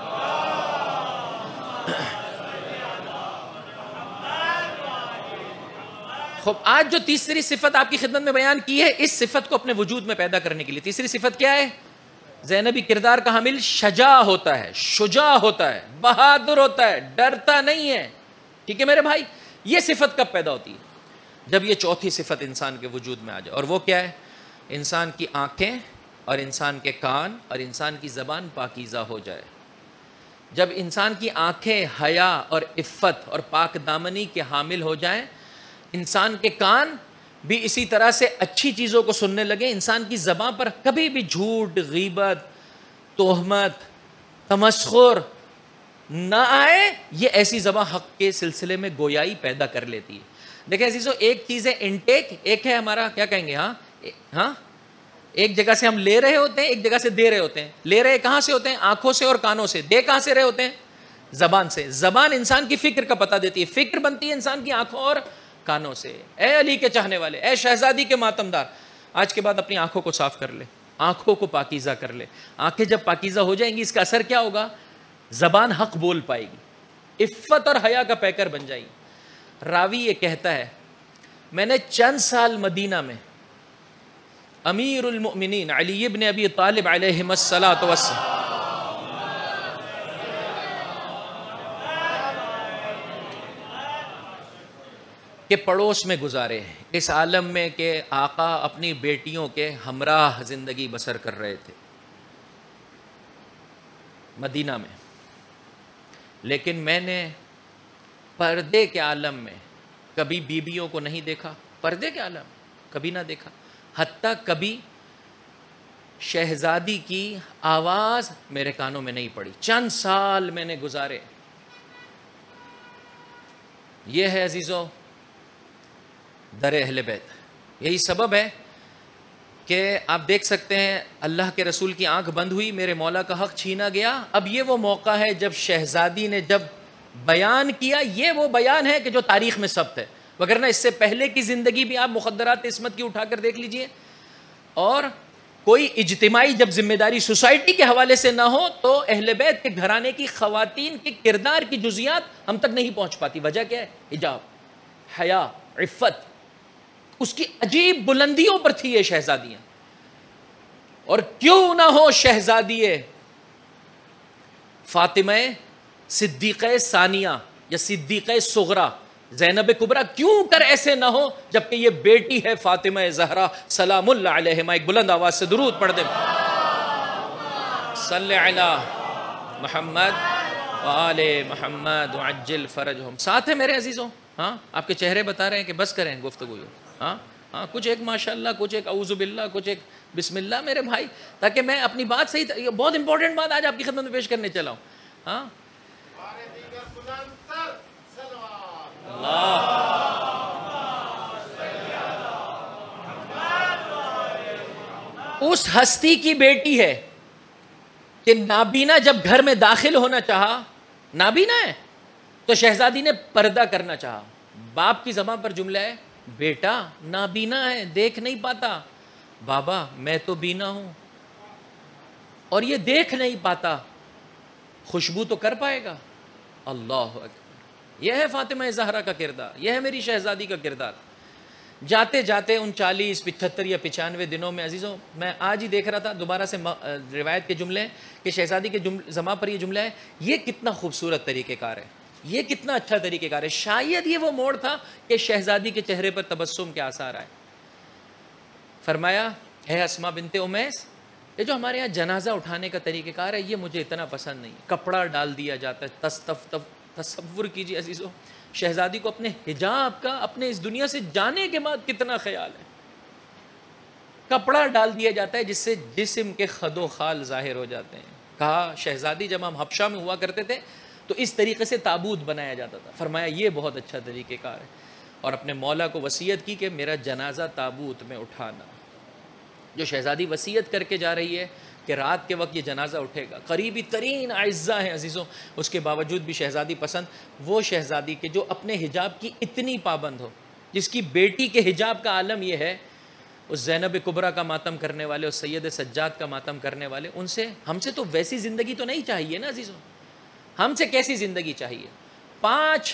خب آج جو تیسری صفت آپ کی خدمت میں بیان کی ہے, اس صفت کو اپنے وجود میں پیدا کرنے کے لیے تیسری صفت کیا ہے؟ زینبی کردار کا حامل شجاع ہوتا ہے, شجاع ہوتا ہے, بہادر ہوتا ہے, ڈرتا نہیں ہے. ٹھیک ہے میرے بھائی, یہ صفت کب پیدا ہوتی ہے؟ جب یہ چوتھی صفت انسان کے وجود میں آ جائے, اور وہ کیا ہے؟ انسان کی آنکھیں اور انسان کے کان اور انسان کی زبان پاکیزہ ہو جائے. جب انسان کی آنکھیں حیا اور عفت اور پاک دامنی کے حامل ہو جائیں, انسان کے کان بھی اسی طرح سے اچھی چیزوں کو سننے لگے, انسان کی زبان پر کبھی بھی جھوٹ, غیبت, تہمت, تمسخر نہ آئے, یہ ایسی زبان حق کے سلسلے میں گویائی پیدا کر لیتی ہے. دیکھیں عزیزو, ایک چیز ہے انٹیک, ایک ہے ہمارا کیا کہیں گے, ایک جگہ سے ہم لے رہے ہوتے ہیں, ایک جگہ سے دے رہے ہوتے ہیں. لے رہے کہاں سے ہوتے ہیں؟ آنکھوں سے اور کانوں سے. دے کہاں سے رہے ہوتے ہیں؟ زبان سے. زبان انسان کی فکر کا پتہ دیتی ہے, فکر بنتی ہے انسان کی آنکھوں اور کانوں سے. اے علی کے چاہنے والے, اے شہزادی کے ماتمدار, آج کے بعد اپنی آنکھوں کو صاف کر لے, آنکھوں کو پاکیزہ کر لے. آنکھیں جب پاکیزہ ہو جائیں گی, اس کا اثر کیا ہوگا؟ زبان حق بول پائے گی, عفت اور حیا کا پیکر بن جائے گی. راوی یہ کہتا ہے, میں نے چند سال مدینہ میں امیر المؤمنین علی ابن ابی طالب علیہم الصلاۃ والسلام کے پڑوس میں گزارے ہیں, اس عالم میں کہ آقا اپنی بیٹیوں کے ہمراہ زندگی بسر کر رہے تھے مدینہ میں. لیکن میں نے پردے کے عالم میں کبھی بیویوں کو نہیں دیکھا, پردے کے عالم کبھی نہ دیکھا, حتیٰ کبھی شہزادی کی آواز میرے کانوں میں نہیں پڑی. چند سال میں نے گزارے. یہ ہے عزیزو در اہل بیت. یہی سبب ہے کہ آپ دیکھ سکتے ہیں اللہ کے رسول کی آنکھ بند ہوئی, میرے مولا کا حق چھینا گیا. اب یہ وہ موقع ہے جب شہزادی نے جب بیان کیا, یہ وہ بیان ہے کہ جو تاریخ میں ثبت ہے, وگرنہ اس سے پہلے کی زندگی بھی آپ مخدرات عصمت کی اٹھا کر دیکھ لیجئے. اور کوئی اجتماعی جب ذمہ داری سوسائٹی کے حوالے سے نہ ہو تو اہل بیت کے گھرانے کی خواتین کے کردار کی جزیات ہم تک نہیں پہنچ پاتی. وجہ کیا ہے؟ حجاب, حیا, عفت. اس کی عجیب بلندیوں پر تھی یہ شہزادیاں. اور کیوں نہ ہو شہزادی فاطمہ صدیقہ ثانیہ یا صدیقہ صغرا زینب کبریٰ کیوں کر ایسے نہ ہو, جبکہ یہ بیٹی ہے فاطمہ زہرا سلام اللہ علیہما. ایک بلند آواز سے درود پڑھ دیں. صلی علی محمد وآل محمد وعجل فرجہم. ساتھ ہے میرے عزیزوں. ہاں, آپ کے چہرے بتا رہے ہیں کہ بس کریں گفتگو. ہاں ہاں, کچھ ایک ماشاءاللہ, کچھ ایک اعوذ باللہ, کچھ ایک بسم اللہ میرے بھائی, تاکہ میں اپنی بات صحیح, بہت امپورٹنٹ بات آج آپ کی خدمت میں پیش کرنے چلا ہوں. ہاں اس ہستی کی بیٹی ہے کہ نابینا جب گھر میں داخل ہونا چاہا, نابینا ہے تو شہزادی نے پردہ کرنا چاہا. باپ کی زبان پر جملہ ہے, بیٹا نابینا ہے, دیکھ نہیں پاتا. بابا میں تو بینا ہوں اور یہ دیکھ نہیں پاتا, خوشبو تو کر پائے گا. اللہ اکبر. یہ ہے فاطمہ زہرا کا کردار, یہ ہے میری شہزادی کا کردار. جاتے جاتے ان 40 75 یا 95 دنوں میں عزیزوں, میں آج ہی دیکھ رہا تھا دوبارہ سے روایت کے جملے کہ شہزادی کے زبان پر یہ جملہ ہے, یہ کتنا خوبصورت طریقہ کار ہے, یہ کتنا اچھا طریقہ کار ہے. شاید یہ وہ موڑ تھا کہ شہزادی کے چہرے پر تبسم کے آثار آئے. فرمایا ہے اسماء بنت امیس, یہ جو ہمارے ہاں جنازہ اٹھانے کا طریقہ کار ہے یہ مجھے اتنا پسند نہیں. کپڑا ڈال دیا جاتا ہے. تصور کیجیے عزیزوں, شہزادی کو اپنے حجاب کا اپنے اس دنیا سے جانے کے بعد کتنا خیال ہے. کپڑا ڈال دیا جاتا ہے جس سے جسم کے خد و خال ظاہر ہو جاتے ہیں. کہا شہزادی جب ہم حبشہ میں ہوا کرتے تھے تو اس طریقے سے تابوت بنایا جاتا تھا. فرمایا یہ بہت اچھا طریقہ کار ہے, اور اپنے مولا کو وصیت کی کہ میرا جنازہ تابوت میں اٹھانا. جو شہزادی وصیت کر کے جا رہی ہے کہ رات کے وقت یہ جنازہ اٹھے گا, قریبی ترین اعزاء ہیں عزیزوں, اس کے باوجود بھی شہزادی پسند. وہ شہزادی کہ جو اپنے حجاب کی اتنی پابند ہو, جس کی بیٹی کے حجاب کا عالم یہ ہے, اس زینب کبریٰ کا ماتم کرنے والے, اس سید سجاد کا ماتم کرنے والے, ان سے ہم سے تو ویسی زندگی تو نہیں چاہیے نا عزیزوں. ہم سے کیسی زندگی چاہیے؟ 5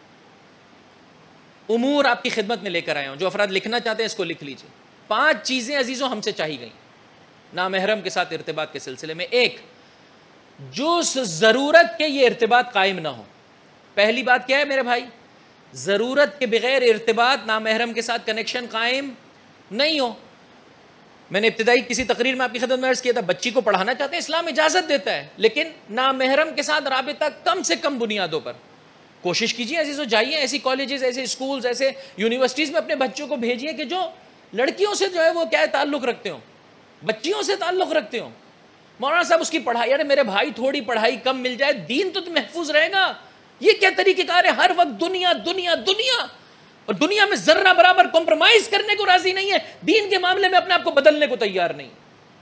امور آپ کی خدمت میں لے کر آیا ہوں. جو افراد لکھنا چاہتے ہیں اس کو لکھ لیجیے. 5 چیزیں عزیزوں ہم سے چاہی گئیں نامحرم کے ساتھ ارتباط کے سلسلے میں. 1, جو ضرورت کے یہ ارتباط قائم نہ ہو. پہلی بات کیا ہے میرے بھائی؟ ضرورت کے بغیر ارتباط, نامحرم کے ساتھ کنیکشن قائم نہیں ہو. میں نے ابتدائی کسی تقریر میں آپ کی خدمت میں عرض کیا تھا, بچی کو پڑھانا چاہتے ہیں اسلام اجازت دیتا ہے, لیکن نامحرم کے ساتھ رابطہ کم سے کم بنیادوں پر. کوشش کیجیے عزیزوں, جائیے ایسی کالجز, ایسے اسکولز, ایسے یونیورسٹیز میں اپنے بچوں کو بھیجیے کہ جو لڑکیوں سے جو ہے وہ کیا تعلق رکھتے ہوں, بچیوں سے تعلق رکھتے ہوں. مولانا صاحب اس کی پڑھائی, ارے میرے بھائی تھوڑی پڑھائی کم مل جائے, دین تو محفوظ رہے گا. یہ کیا طریقہ کار ہے؟ ہر وقت دنیا دنیا دنیا, اور دنیا میں ذرہ برابر کمپرومائز کرنے کو راضی نہیں ہے, دین کے معاملے میں اپنے آپ کو بدلنے کو تیار نہیں.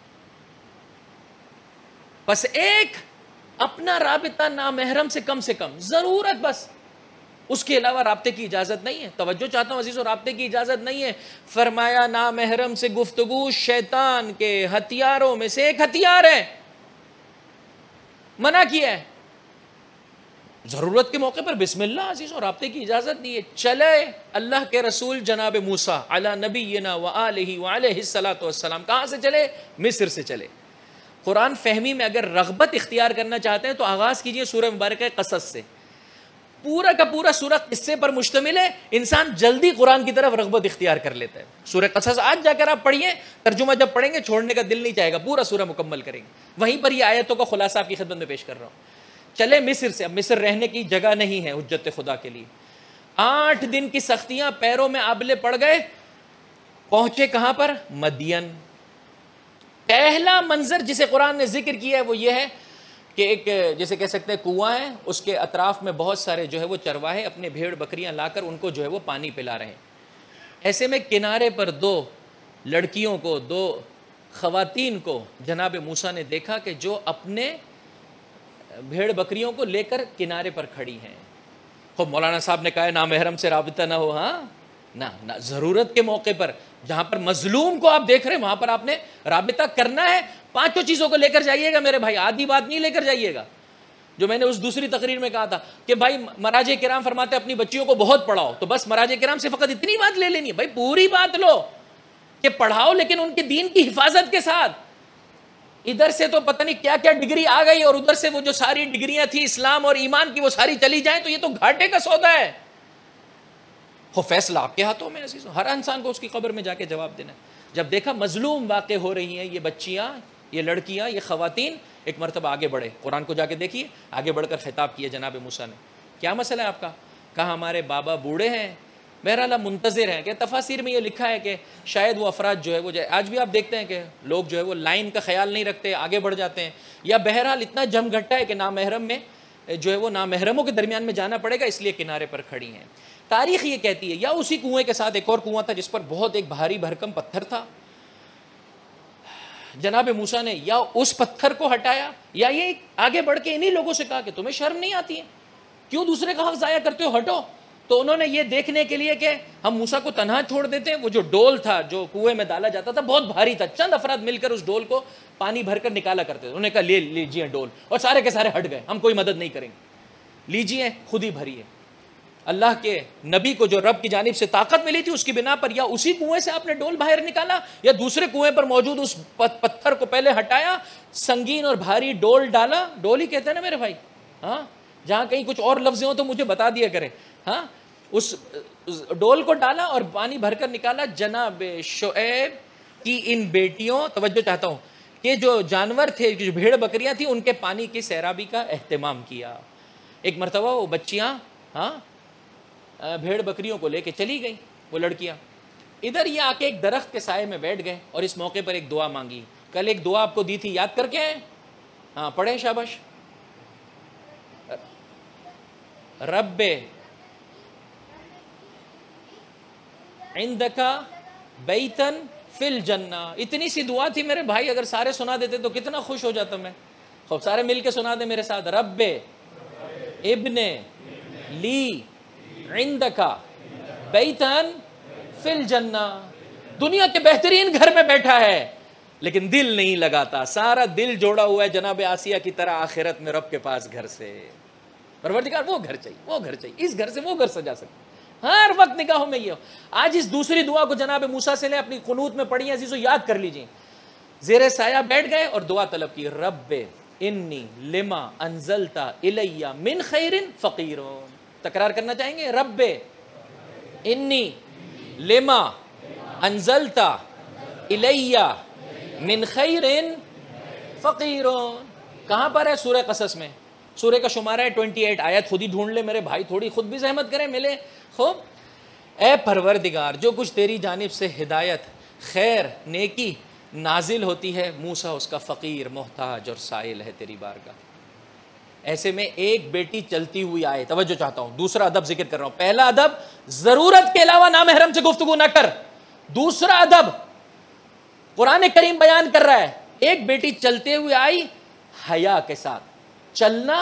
بس ایک اپنا رابطہ نامحرم سے کم ضرورت, بس اس کے علاوہ رابطے کی اجازت نہیں ہے. توجہ چاہتا ہوں عزیزوں, رابطے کی اجازت نہیں ہے. فرمایا نامحرم سے گفتگو شیطان کے ہتھیاروں میں سے ایک ہتھیار ہے, منع کیا ہے. ضرورت کے موقع پر بسم اللہ عزیزوں, رابطے کی اجازت نہیں ہے. چلے اللہ کے رسول جناب موسیٰ علی نبینا وآلہ وعلیہ الصلاۃ والسلام کہاں سے چلے؟ مصر سے چلے. قرآن فہمی میں اگر رغبت اختیار کرنا چاہتے ہیں تو آغاز کیجئے سورہ مبارکہ قصص سے. پورا کا پورا سورہ قصے پر مشتمل ہے, انسان جلدی قرآن کی طرف رغبت اختیار کر لیتا ہے. سورہ قصص آج جا کر آپ پڑھیے, ترجمہ جب پڑھیں گے چھوڑنے کا دل نہیں چاہے گا, پورا سورہ مکمل کریں گے. وہیں پر یہ آیتوں کا خلاصہ آپ کی خدمت میں پیش کر رہا ہوں. چلے مصر سے. اب مصر رہنے کی جگہ نہیں ہے حجت خدا کے لیے. 8 دن کی سختیاں, پیروں میں آبلے پڑ گئے. پہنچے کہاں پر؟ مدین. پہلا منظر جسے قرآن نے ذکر کیا ہے وہ یہ ہے کہ ایک جیسے کہہ سکتے ہیں کنواں ہے, اس کے اطراف میں بہت سارے جو ہے وہ چرواہے اپنے بھیڑ بکریاں لا کر ان کو جو ہے وہ پانی پلا رہے ہیں. ایسے میں کنارے پر دو لڑکیوں کو، دو خواتین کو جناب موسیٰ نے دیکھا کہ جو اپنے بھیڑ بکریوں کو لے کر کنارے پر کھڑی ہیں. خوب مولانا صاحب نے کہا نامحرم سے رابطہ نہ ہو. ہاں نہ ضرورت کے موقع پر جہاں پر مظلوم کو آپ دیکھ رہے ہیں وہاں پر آپ نے رابطہ کرنا ہے. 5 چیزوں کو لے کر جائیے گا میرے بھائی, آدھی بات نہیں لے کر جائیے گا. جو میں نے اس دوسری تقریر میں کہا تھا کہ بھائی مراجع کرام فرماتے ہیں اپنی بچیوں کو بہت پڑھاؤ, تو بس مراجع کرام سے فقط اتنی بات لے لینی ہے. بھائی پوری بات لو کہ پڑھاؤ لیکن ان کے دین کی حفاظت کے ساتھ. ادھر سے تو پتہ نہیں کیا کیا ڈگری آ گئی اور ادھر سے وہ جو ساری ڈگریاں تھیں اسلام اور ایمان کی وہ ساری چلی جائیں تو یہ تو گھاٹے کا سودا ہے. وہ فیصلہ آپ کے ہاتھوں میں عزیزوں, ہر انسان کو اس کی قبر میں جا کے جواب دینا ہے. جب دیکھا مظلوم واقع ہو رہی ہیں یہ بچیاں, یہ لڑکیاں, یہ خواتین, ایک مرتبہ آگے بڑھے, قرآن کو جا کے دیکھیے, آگے بڑھ کر خطاب کیا جناب موسیٰ نے. کیا مسئلہ ہے آپ کا؟ کہا ہمارے بابا بوڑھے ہیں, بہرحال منتظر ہیں. کہ تفاسیر میں یہ لکھا ہے کہ شاید وہ افراد جو ہے وہ آج بھی آپ دیکھتے ہیں کہ لوگ جو ہے وہ لائن کا خیال نہیں رکھتے, آگے بڑھ جاتے ہیں, یا بہرحال اتنا جم گھٹا ہے کہ نامحرم میں جو ہے وہ نامحرموں کے درمیان میں جانا پڑے گا اس لیے کنارے پر کھڑی ہیں. تاریخ یہ کہتی ہے یا اسی کنویں کے ساتھ ایک اور کنواں تھا جس پر بہت ایک بھاری بھرکم پتھر تھا. جناب موسیٰ نے یا اس پتھر کو ہٹایا یا یہ آگے بڑھ کے انہی لوگوں سے کہا کہ تمہیں شرم نہیں آتی ہے, کیوں دوسرے کا حق ضائع کرتے ہو, ہٹو. تو انہوں نے یہ دیکھنے کے لیے کہ ہم موسیٰ کو تنہا چھوڑ دیتے ہیں, وہ جو ڈول تھا جو کنویں میں ڈالا جاتا تھا بہت بھاری تھا, چند افراد مل کر اس ڈول کو پانی بھر کر نکالا کرتے تھے. انہوں نے کہا لے لیجیے ڈول, اور سارے کے سارے ہٹ گئے, ہم کوئی مدد نہیں کریں گے, لیجیے خود ہی بھریے. اللہ کے نبی کو جو رب کی جانب سے طاقت ملی تھی اس کی بنا پر یا اسی کنویں سے آپ نے ڈول باہر نکالا یا دوسرے کنویں پر موجود اس پتھر کو پہلے ہٹایا, سنگین اور بھاری ڈول ڈالا. ڈول ہی کہتے ہیں نا میرے بھائی, ہاں جہاں کہیں کچھ اور لفظ ہوں تو مجھے بتا دیا کریں. ہاں اس ڈول کو ڈالا اور پانی بھر کر نکالا. جناب شعیب کی ان بیٹیوں, توجہ چاہتا ہوں, کہ جو جانور تھے, جو بھیڑ بکریاں تھیں, ان کے پانی کی سیرابی کا اہتمام کیا. ایک مرتبہ وہ بچیاں بھیڑ بکریوں کو لے کے چلی گئی, وہ لڑکیاں ادھر یہ آ کے ایک درخت کے سائے میں بیٹھ گئے اور اس موقع پر ایک دعا مانگی. کل ایک دعا آپ کو دی تھی, یاد کر کے ہیں؟ ہاں پڑھیں شاباش. رب عندک بیتن فی الجنہ. اتنی سی دعا تھی میرے بھائی, اگر سارے سنا دیتے تو کتنا خوش ہو جاتا میں. خوب سارے مل کے سنا دیں میرے ساتھ, رب ابن لی عندک بیتن فی الجنہ. دنیا کے بہترین گھر میں بیٹھا ہے لیکن دل نہیں لگاتا, سارا دل جوڑا ہوا ہے جناب آسیہ کی طرح آخرت میں رب کے پاس گھر سے. پروردگار وہ گھر چاہیے, وہ گھر چاہیے, اس گھر سے وہ گھر سجا سکتے, ہر وقت نگاہوں میں یہ ہو. آج اس دوسری دعا کو جناب موسیٰ سے لیں, اپنی قنوت میں پڑھی عزیزو, یاد کر لیجئے. زیر سایہ بیٹھ گئے اور دعا طلب کی, رب انی لما انزلت الی من خیر فقیر. تکرار کرنا چاہیں گے, رب انی لما انزلت الی من خیر فقیر. کہاں پر ہے؟ سورہ قصص میں, سورہ کا شمارہ ہے 28 آیت, خود ہی ڈھونڈ لے میرے بھائی, تھوڑی خود بھی زحمت کریں, ملے. خوب, اے پروردگار جو کچھ تیری جانب سے ہدایت خیر نیکی نازل ہوتی ہے, موسیٰ اس کا فقیر محتاج اور سائل ہے تیری بارگاہ. ایسے میں ایک بیٹی چلتی ہوئی آئے, توجہ چاہتا ہوں, دوسرا ادب ذکر کر رہا ہوں. پہلا ادب ضرورت کے علاوہ نامحرم سے گفتگو نہ کر. دوسرا ادب قرآن کریم بیان کر رہا ہے, ایک بیٹی چلتے ہوئے آئی حیا کے ساتھ. چلنا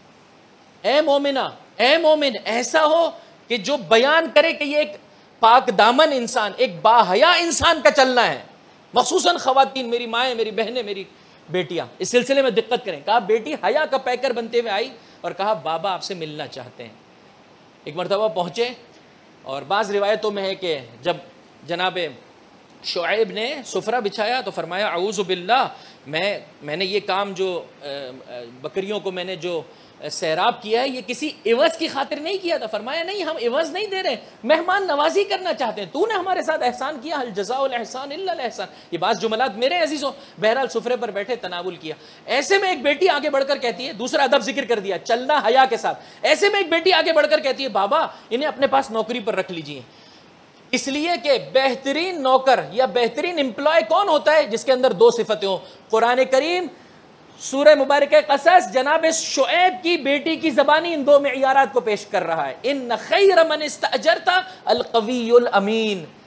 اے مومنہ, اے مومن ایسا ہو کہ جو بیان کرے کہ یہ ایک پاک دامن انسان, ایک باحیا انسان کا چلنا ہے. مخصوصاً خواتین, میری مائیں, میری بہنیں, میری بیٹیاں, اس سلسلے میں دقت کریں. کہا بیٹی حیا کا پیکر بنتے ہوئے آئی اور کہا بابا آپ سے ملنا چاہتے ہیں. ایک مرتبہ پہنچے اور بعض روایتوں میں ہے کہ جب جناب شعیب نے سفرہ بچھایا تو فرمایا اعوذ باللہ, میں نے یہ کام جو بکریوں کو میں نے جو سیراب کیا ہے یہ کسی عوض کی خاطر نہیں کیا تھا. فرمایا نہیں, ہم عوض نہیں دے رہے, مہمان نوازی کرنا چاہتے ہیں, تو نے ہمارے ساتھ احسان کیا, هل جزاء الاحسان الا الاحسان. یہ بعض جملات میرے عزیزوں بہرحال سفرے پر بیٹھے تناول کیا. ایسے میں ایک بیٹی آگے بڑھ کر کہتی ہے, دوسرا ادب ذکر کر دیا, چلنا حیا کے ساتھ. ایسے میں ایک بیٹی آگے بڑھ کر کہتی ہے بابا انہیں اپنے پاس نوکری پر رکھ لیجیے, اس لیے کہ بہترین نوکر یا بہترین امپلائی کون ہوتا ہے جس کے اندر دو صفتیں ہوں. قرآن کریم سورہ مبارکہ قصص جناب شعیب کی بیٹی کی زبانی ان دو معیارات کو پیش کر رہا ہے. ان خیر من استاجرت القوی الامین.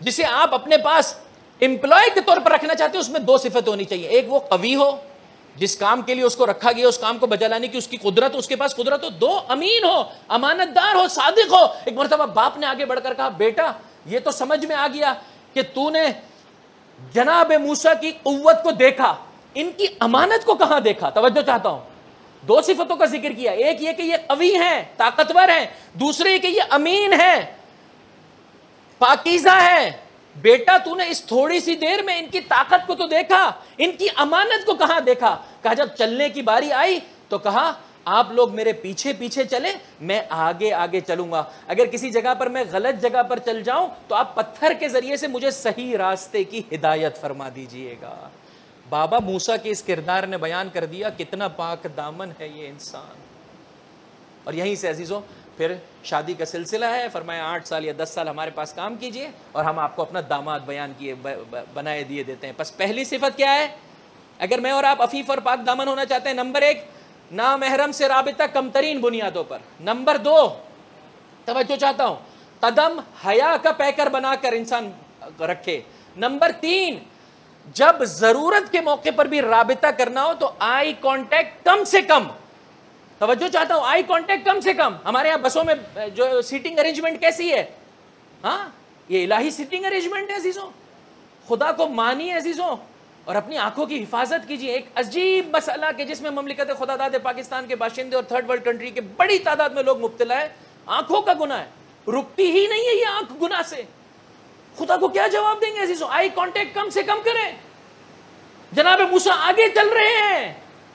جسے آپ اپنے پاس امپلائی کے طور پر رکھنا چاہتے ہیں اس میں دو صفت ہونی چاہیے. ایک وہ قوی ہو, جس کام کے لیے اس کو رکھا گیا اس کام کو بجا لانے کی اس کی قدرت, اس کے پاس قدرت ہو. دو, امین ہو, امانت دار ہو, صادق ہو. ایک مرتبہ باپ نے آگے بڑھ کر کہا, بیٹا یہ تو سمجھ میں آ گیا کہ تو نے جناب موسیٰ کی قوت کو دیکھا, ان کی امانت کو کہاں دیکھا؟ توجہ چاہتا ہوں. دو صفتوں کا ذکر کیا, ایک یہ کہ یہ قوی ہیں, طاقتور ہیں, دوسرے یہ کہ یہ امین ہیں, پاکیزہ ہیں. بیٹا تو نے اس تھوڑی سی دیر میں ان کی طاقت کو تو دیکھا, ان کی امانت کو کہاں دیکھا؟ کہا جب چلنے کی باری آئی تو کہا آپ لوگ میرے پیچھے پیچھے چلیں, میں آگے آگے چلوں گا. اگر کسی جگہ پر میں غلط جگہ پر چل جاؤں تو آپ پتھر کے ذریعے سے مجھے صحیح راستے کی ہدایت فرما دیجئے گا. بابا موسیٰ کے اس کردار نے بیان کر دیا کتنا پاک دامن ہے یہ انسان. اور یہیں سے عزیزوں پھر شادی کا سلسلہ ہے. فرمایا 8 سال یا 10 سال ہمارے پاس کام کیجئے اور ہم آپ کو اپنا داماد بنائے دیے دیتے ہیں. بس پہلی صفت کیا ہے اگر میں اور آپ عفیف اور پاک دامن ہونا چاہتے ہیں؟ نمبر 1, نامحرم سے رابطہ کم ترین بنیادوں پر. نمبر 2, توجہ چاہتا ہوں, قدم حیا کا پیکر بنا کر انسان رکھے. نمبر 3, جب ضرورت کے موقع پر بھی رابطہ کرنا ہو تو آئی کانٹیکٹ کم سے کم. توجہ چاہتا ہوں, آئی کانٹیکٹ کم سے کم. ہمارے یہاں بسوں میں جو سیٹنگ ارینجمنٹ کیسی ہے؟ ہاں, یہ الہی سیٹنگ ارینجمنٹ ہے عزیزوں. خدا کو مانیے عزیزوں اور اپنی آنکھوں کی حفاظت کیجیے. ایک عجیب مسئلہ کہ جس میں مملکت خدا داد پاکستان کے باشندے اور تھرڈ ورلڈ کنٹری کے بڑی تعداد میں لوگ مبتلا ہے, آنکھوں کا گناہ ہے. رکتی ہی نہیں ہے یہ آنکھ گناہ سے. خدا کو کیا جواب دیں گے عزیزوں؟ آئی کانٹیکٹ کم سے کم کریں. جناب موسیٰ آگے چل رہے ہیں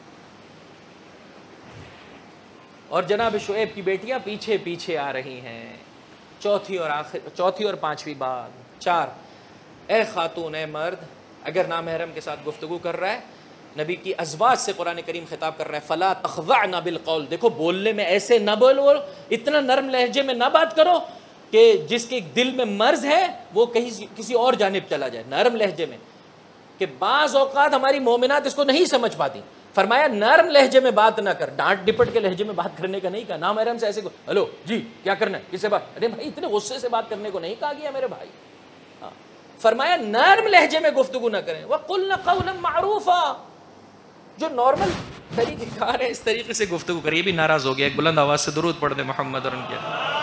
اور جناب شعیب کی بیٹیاں پیچھے پیچھے آ رہی ہیں. چوتھی اور پانچویں بات. 4, اے خاتون اے مرد, اگر نامحرم کے ساتھ گفتگو کر رہا ہے, نبی کی ازواج سے قرآن کریم خطاب کر رہا ہے, فلا تخضعن بالقول. دیکھو بولنے میں ایسے نہ بولو, اتنا نرم لہجے میں نہ بات کرو کہ جس کے دل میں مرض ہے وہ کسی اور جانب چلا جائے. نرم لہجے میں, کہ بعض اوقات ہماری مومنات اس کو نہیں سمجھ پاتی. فرمایا نرم لہجے میں بات نہ کر. ڈانٹ ڈپٹ کے لہجے میں بات کرنے کا نہیں کہا. نامحرم سے ایسے کو ہلو جی کیا کرنا ہے, کس سے بات؟ ارے بھائی اتنے غصے سے بات کرنے کو نہیں کہا گیا میرے بھائی. فرمایا نرم لہجے میں گفتگو نہ کریں. وَقُلْنَ قَوْلًا مَعْرُوفًا, جو نارمل طریقہ کار ہے اس طریقے سے گفتگو کریں. یہ بھی ناراض ہو گیا. ایک بلند آواز سے درود پڑھ دے محمد اور ان کے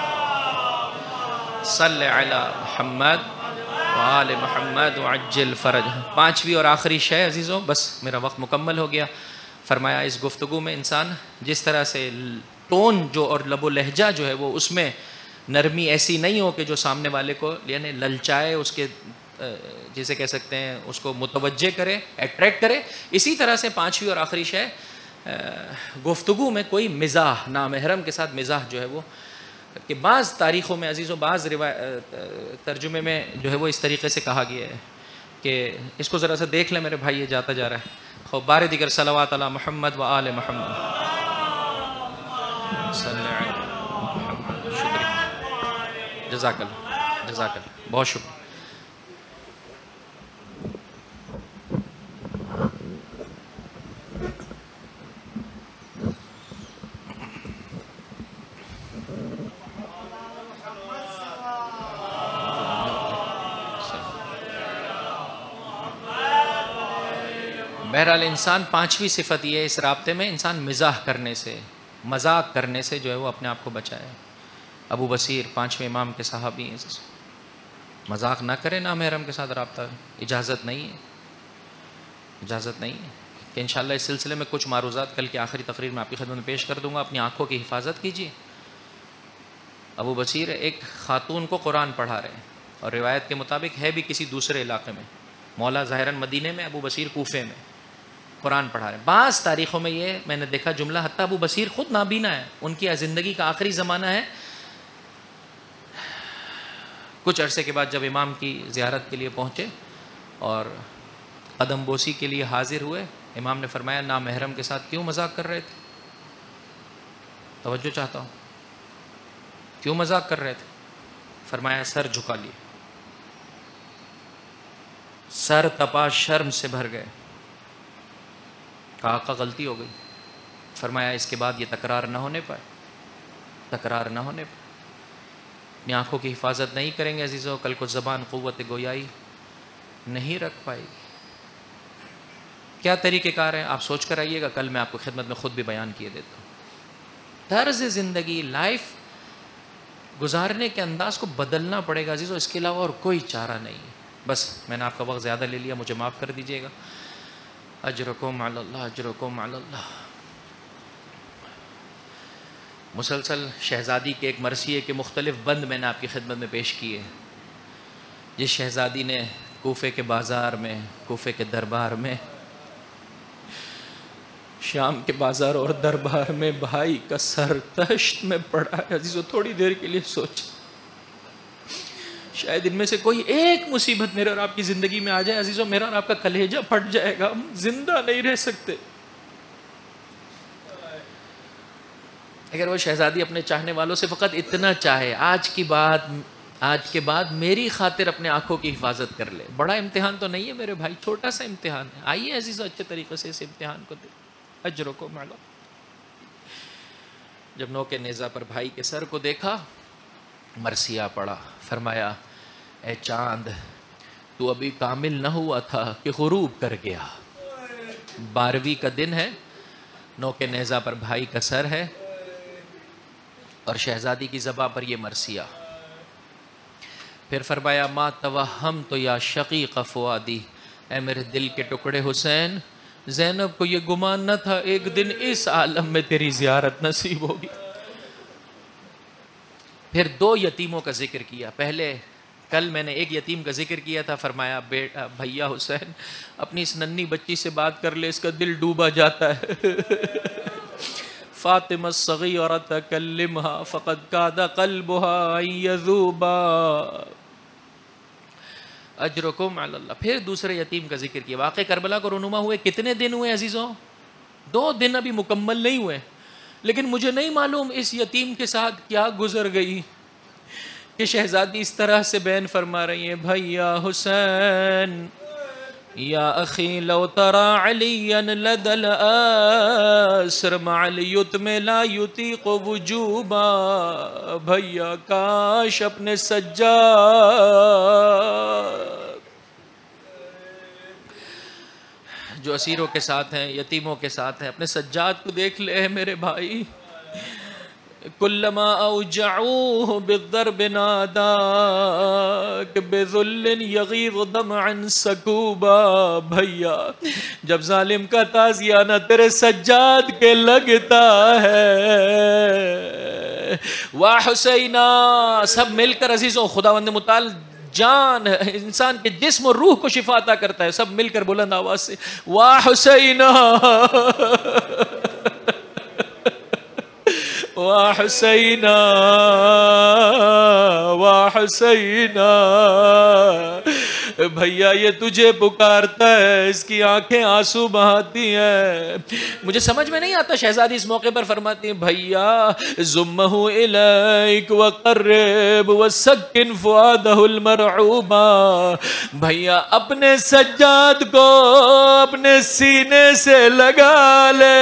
صلی علی محمد وآل محمد وعجل فرج. 5ویں اور آخری شے عزیزوں, بس میرا وقت مکمل ہو گیا. فرمایا اس گفتگو میں انسان جس طرح سے ٹون جو اور لب و لہجہ جو ہے وہ اس میں نرمی ایسی نہیں ہو کہ جو سامنے والے کو یعنی للچائے, اس کے جسے کہہ سکتے ہیں اس کو متوجہ کرے, اٹریکٹ کرے. اسی طرح سے 5ویں اور آخری شے, گفتگو میں کوئی مزاح, نامحرم کے ساتھ مزاح جو ہے وہ, کہ بعض تاریخوں میں عزیزوں بعض ترجمے میں جو ہے وہ اس طریقے سے کہا گیا ہے کہ اس کو ذرا سا دیکھ لیں میرے بھائی, یہ جاتا جا رہا ہے. خوب بار دیگر صلوات علی محمد و آل محمد. صلی علی محمد. شکریہ, جزاک اللہ, جزاک اللہ, بہت شکریہ. بہرحال انسان 5ویں صفت یہ ہے اس رابطے میں, انسان مزاح کرنے سے, مذاق کرنے سے جو ہے وہ اپنے آپ کو بچائے. ابو بصیر 5ویں امام کے صحابی ہیں. مذاق نہ کرے نامحرم کے ساتھ رابطہ, اجازت نہیں ہے, اجازت نہیں ہے. کہ انشاءاللہ اس سلسلے میں کچھ معروضات کل کی آخری تقریر میں آپ کی خدمت میں پیش کر دوں گا. اپنی آنکھوں کی حفاظت کیجیے. ابو بصیر ایک خاتون کو قرآن پڑھا رہے ہیں اور روایت کے مطابق ہے بھی کسی دوسرے علاقے میں. مولا ظاہراً مدینے میں, ابو بصیر کوفے میں قرآن پڑھا رہے ہیں. بعض تاریخوں میں یہ میں نے دیکھا جملہ, حتیٰ ابو بصیر خود نابینا ہے, ان کی زندگی کا آخری زمانہ ہے. کچھ عرصے کے بعد جب امام کی زیارت کے لیے پہنچے اور قدم بوسی کے لیے حاضر ہوئے, امام نے فرمایا نامحرم کے ساتھ کیوں مذاق کر رہے تھے؟ توجہ چاہتا ہوں, کیوں مذاق کر رہے تھے؟ فرمایا سر جھکا لیے, سر تپا, شرم سے بھر گئے. کہا آقا غلطی ہو گئی. فرمایا اس کے بعد یہ تکرار نہ ہونے پائے, تکرار نہ ہونے پائے. اپنی آنکھوں کی حفاظت نہیں کریں گے عزیزوں، کل کو زبان قوت گویائی نہیں رکھ پائے گی۔ کیا طریقہ کار ہے آپ سوچ کر آئیے گا، کل میں آپ کو خدمت میں خود بھی بیان کیے دیتا ہوں۔ طرز زندگی، لائف گزارنے کے انداز کو بدلنا پڑے گا عزیزوں، اس کے علاوہ اور کوئی چارہ نہیں ہے۔ بس میں نے آپ کا وقت زیادہ لے لیا، مجھے معاف کر دیجیے گا۔ اجرکم علی اللہ، اجرکم علی اللہ۔ مسلسل شہزادی کے ایک مرثیے کے مختلف بند میں نے آپ کی خدمت میں پیش کیے۔ جس شہزادی نے کوفے کے بازار میں، کوفے کے دربار میں، شام کے بازار اور دربار میں بھائی کا سر تشت میں پڑا ہے عزیزو، تھوڑی دیر کے لیے سوچ، شاید ان میں سے کوئی ایک مصیبت میرے اور آپ کی زندگی میں آ جائے عزیزو، میرا اور آپ کا کلیجہ پھٹ جائے گا، ہم زندہ نہیں رہ سکتے۔ اگر وہ شہزادی اپنے چاہنے والوں سے فقط اتنا چاہے، آج کے بعد میری خاطر اپنے آنکھوں کی حفاظت کر لے، بڑا امتحان تو نہیں ہے میرے بھائی، چھوٹا سا امتحان ہے، آئیے عزیزو اچھے طریقے سے اس امتحان کو دے۔ اجرکم علی اللہ۔ جب نوک نیزہ پر بھائی کے سر کو دیکھا، مرثیہ پڑا، فرمایا اے چاند، تو ابھی کامل نہ ہوا تھا کہ غروب کر گیا۔ 12ویں کا دن ہے، نوک نیزہ پر بھائی کا سر ہے اور شہزادی کی زباں پر یہ مرثیہ۔ پھر فرمایا ما توہمت یا شقیق فؤادی، اے میرے دل کے ٹکڑے حسین، زینب کو یہ گمان نہ تھا ایک دن اس عالم میں تیری زیارت نصیب ہوگی۔ پھر 2 یتیموں کا ذکر کیا۔ پہلے کل میں نے ایک یتیم کا ذکر کیا تھا، فرمایا بیٹا بھیا حسین اپنی اس ننھی بچی سے بات کر لے، اس کا دل ڈوبا جاتا ہے۔ فاطمہ الصغیرہ تکلمها فقد کاد قلبها ان یذوبا۔ اجرکم علی اللہ۔ پھر دوسرے یتیم کا ذکر کیا۔ واقع کربلا کو رونما ہوئے کتنے دن ہوئے عزیزوں؟ 2 دن ابھی مکمل نہیں ہوئے، لیکن مجھے نہیں معلوم اس یتیم کے ساتھ کیا گزر گئی کہ شہزادی اس طرح سے بیان فرما رہی ہیں، بھیا حسین یا اخی لو ترى علیا لدى الاسر مع اليتم لا يطيق وجوبا۔ بھیا کاش اپنے سجاد جو اسیروں کے ساتھ ہیں، یتیموں کے ساتھ ہیں، اپنے سجاد کو دیکھ لے میرے بھائی۔ کلما اوجعوه بالضرب ناداک بذل یغیظ دمعا سکوبا۔ بھیا جب ظالم کا تازیانہ تیرے سجاد کے لگتا ہے، واہ حسینہ، سب مل کر عزیزوں، خداوند متعال جان انسان کے جسم اور روح کو شفا عطا کرتا ہے، سب مل کر بلند آواز سے واہ حسینہ، واہ حسینہ، واہ حسینہ۔ بھیا یہ تجھے پکارتا ہے، اس کی آنکھیں آنسو بہاتی ہیں۔ مجھے سمجھ میں نہیں آتا، شہزادی اس موقع پر فرماتی ہیں بھیا ضمہ الیک وقرب وسکن فؤادہ المرعوبا۔ بھیا اپنے سجاد کو اپنے سینے سے لگا لے،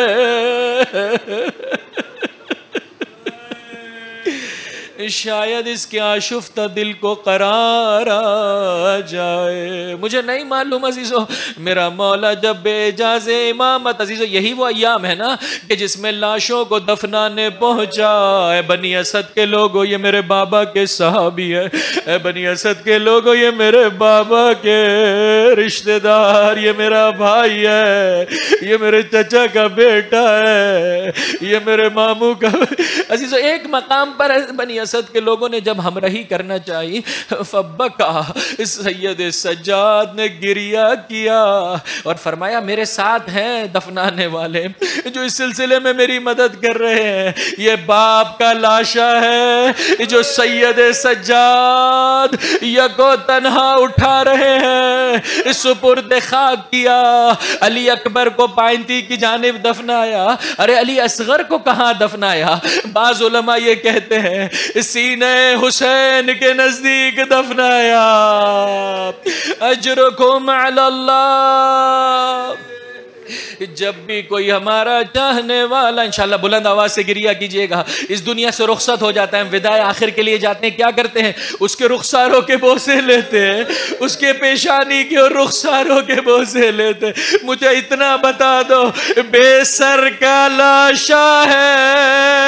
شاید اس کے آشفتہ دل کو قرار آ جائے۔ مجھے نہیں معلوم عزیزو، میرا مولا جب بے اجاز امامت، عزیزو یہی وہ ایام ہے نا کہ جس میں لاشوں کو دفنانے پہنچا۔ اے بنی اسد کے لوگوں یہ میرے بابا کے صحابی ہے، اے بنی اسد کے لوگوں یہ میرے بابا کے رشتہ دار، یہ میرا بھائی ہے، یہ میرے چچا کا بیٹا ہے، یہ میرے ماموں کا۔ عزیزو ایک مقام پر بنی اسد کے لوگوں نے جب ہمراہی کرنا چاہی، فبکا، سید سجاد نے گریہ کیا اور فرمایا میرے ساتھ ہیں دفنانے والے جو اس سلسلے میں میری مدد کر رہے ہیں، یہ باپ کا لاشا ہے جو سید سجاد یکو تنہا اٹھا رہے ہیں، سپرد خاک کیا، علی اکبر کو پائنتی کی جانب دفنایا، ارے علی اصغر کو کہاں دفنایا؟ بعض علماء یہ کہتے ہیں سینہ حسین کے نزدیک دفنایا۔ اجرکم علی اللہ۔ جب بھی کوئی ہمارا چاہنے والا، انشاءاللہ بلند آواز سے گریہ کیجئے گا، اس دنیا سے رخصت ہو جاتا ہے، ہم وداع آخر کے لیے جاتے ہیں، کیا کرتے ہیں؟ اس کے رخساروں کے بوسے لیتے ہیں، اس کے پیشانی کے اور رخساروں کے بوسے لیتے ہیں۔ مجھے اتنا بتا دو، بے سر کا لاشا ہے،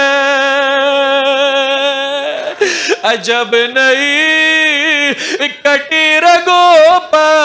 عجب نہیں کٹی رگوں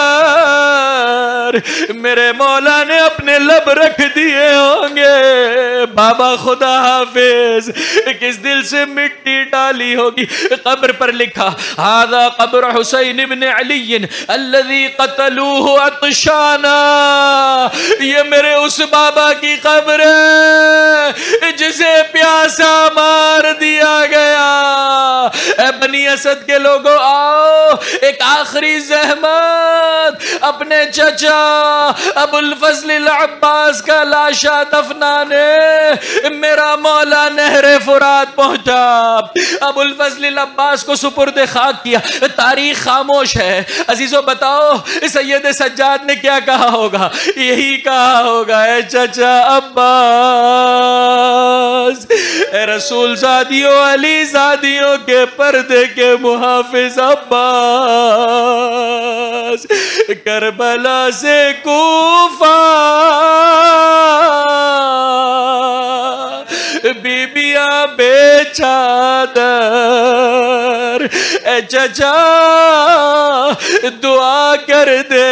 پر میرے مولا نے اپنے لب رکھ دیے ہوں گے۔ بابا خدا حافظ کس دل سے مٹی ڈالی ہوگی، قبر پر لکھا ھذا قبر حسین ابن علی الذی قتلوہ عطشانا، یہ میرے اس بابا کی قبر ہے جسے پیاسا مار دیا گیا۔ اے بنی اسد کے لوگوں آؤ، ایک آخری زحمت، اپنے چچا ابو الفضل العباس کا لاشا دفنانے میرا مولا نہر فرات پہنچا۔ ابو الفضل العباس کو سپرد خاک کیا، تاریخ خاموش ہے۔ عزیزو بتاؤ سید سجاد نے کیا کہا ہوگا؟ یہی کہا ہوگا، اے چچا عباس، اے رسول زادیوں علی زادیوں کے پردے کے محافظ عباس، کربلا سے کوفہ بیبیاں بے چادر، اے چچا دعا کر دے۔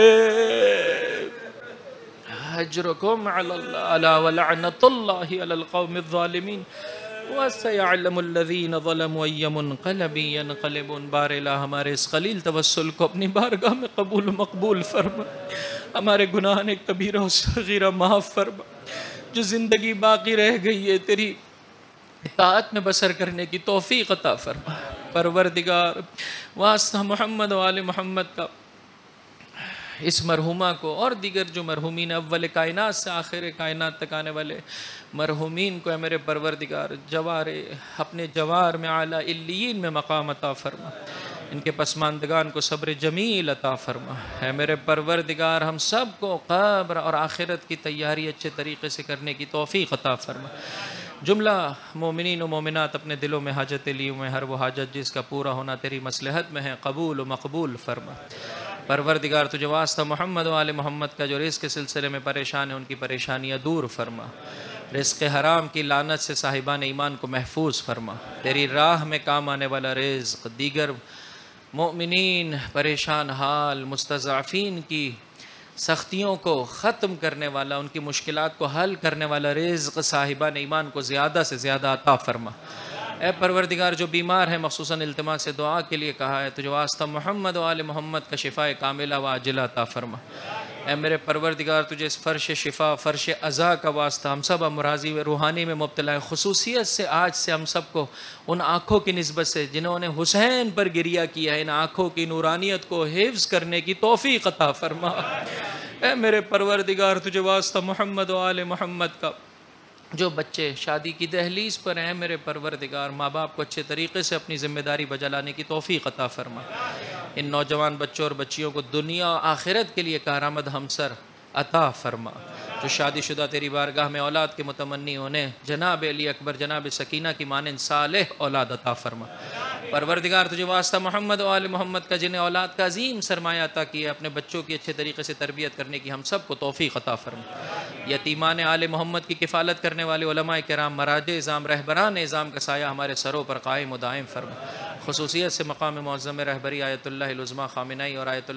اجرکم علی اللہ ولعنت اللہ علی القوم الظالمین وَسَيَعْلَمُ الَّذِينَ ظَلَمُوا أَيَّ مُنْقَلَبٍ يَنْقَلِبُونَ۔ بار الہ ہمارے اس خلیل توسل کو اپنی بارگاہ میں قبول و مقبول فرما، ہمارے گناہ کبیرہ و صغیرہ معاف فرما، جو زندگی باقی رہ گئی ہے تیری اطاعت میں بسر کرنے کی توفیق عطا فرما۔ پروردگار واسطہ محمد و آل محمد کا اس مرحومہ کو اور دیگر جو مرحومین اول کائنات سے آخر کائنات تک آنے والے مرحومین کو اے میرے پروردگار اپنے جوار میں اعلیٰ علیین میں مقام عطا فرما، ان کے پسماندگان کو صبر جمیل عطا فرما۔ اے میرے پروردگار ہم سب کو قبر اور آخرت کی تیاری اچھے طریقے سے کرنے کی توفیق عطا فرما۔ جملہ مومنین و مومنات اپنے دلوں میں حاجت لی ہوئے، ہر وہ حاجت جس کا پورا ہونا تیری مصلحت میں ہے قبول و مقبول فرما۔ پروردگار تجھے واسطہ محمد و آل محمد کا جو رزق کے سلسلے میں پریشان ہیں ان کی پریشانیاں دور فرما، رزق حرام کی لعنت سے صاحبان ایمان کو محفوظ فرما، تیری راہ میں کام آنے والا رزق، دیگر مومنین پریشان حال مستضعفین کی سختیوں کو ختم کرنے والا، ان کی مشکلات کو حل کرنے والا رزق صاحبان ایمان کو زیادہ سے زیادہ عطا فرما۔ اے پروردگار جو بیمار ہے مخصوصاً التماس سے دعا کے لیے کہا ہے، تجھے واسطہ محمد و آل محمد کا شفاء کاملہ و عاجلہ عطا فرما۔ اے میرے پروردگار تجھے اس فرش شفا فرش عزا کا واسطہ ہم سب امراضی و روحانی میں مبتلا ہیں، خصوصیت سے آج سے ہم سب کو ان آنکھوں کی نسبت سے جنہوں نے حسین پر گریہ کیا ہے، ان آنکھوں کی نورانیت کو حفظ کرنے کی توفیق عطا فرما۔ اے میرے پروردگار تجھے واسطہ محمد و آل محمد کا جو بچے شادی کی دہلیز پر ہیں، میرے پروردگار ماں باپ کو اچھے طریقے سے اپنی ذمہ داری بجا لانے کی توفیق عطا فرما۔ ان نوجوان بچوں اور بچیوں کو دنیا و آخرت کے لیے کارآمد ہمسر عطا فرما۔ جو شادی شدہ تیری بارگاہ میں اولاد کے متمنی ہونے، جناب علی اکبر جناب سکینہ کی مانند صالح اولاد عطا فرما۔ پروردگار تجھے واسطہ محمد و آل محمد کا جنہیں اولاد کا عظیم سرمایہ عطا کیا، اپنے بچوں کی اچھے طریقے سے تربیت کرنے کی ہم سب کو توفیق عطا فرما۔ یتیمان آل محمد کی کفالت کرنے والے علماء کرام، مراجع نظام، رہبران نظام کا سایہ ہمارے سروں پر قائم و دائم فرما۔ خصوصیت سے مقام معظم رہبری آیت اللہ العظمیٰ خامنئی اور آیت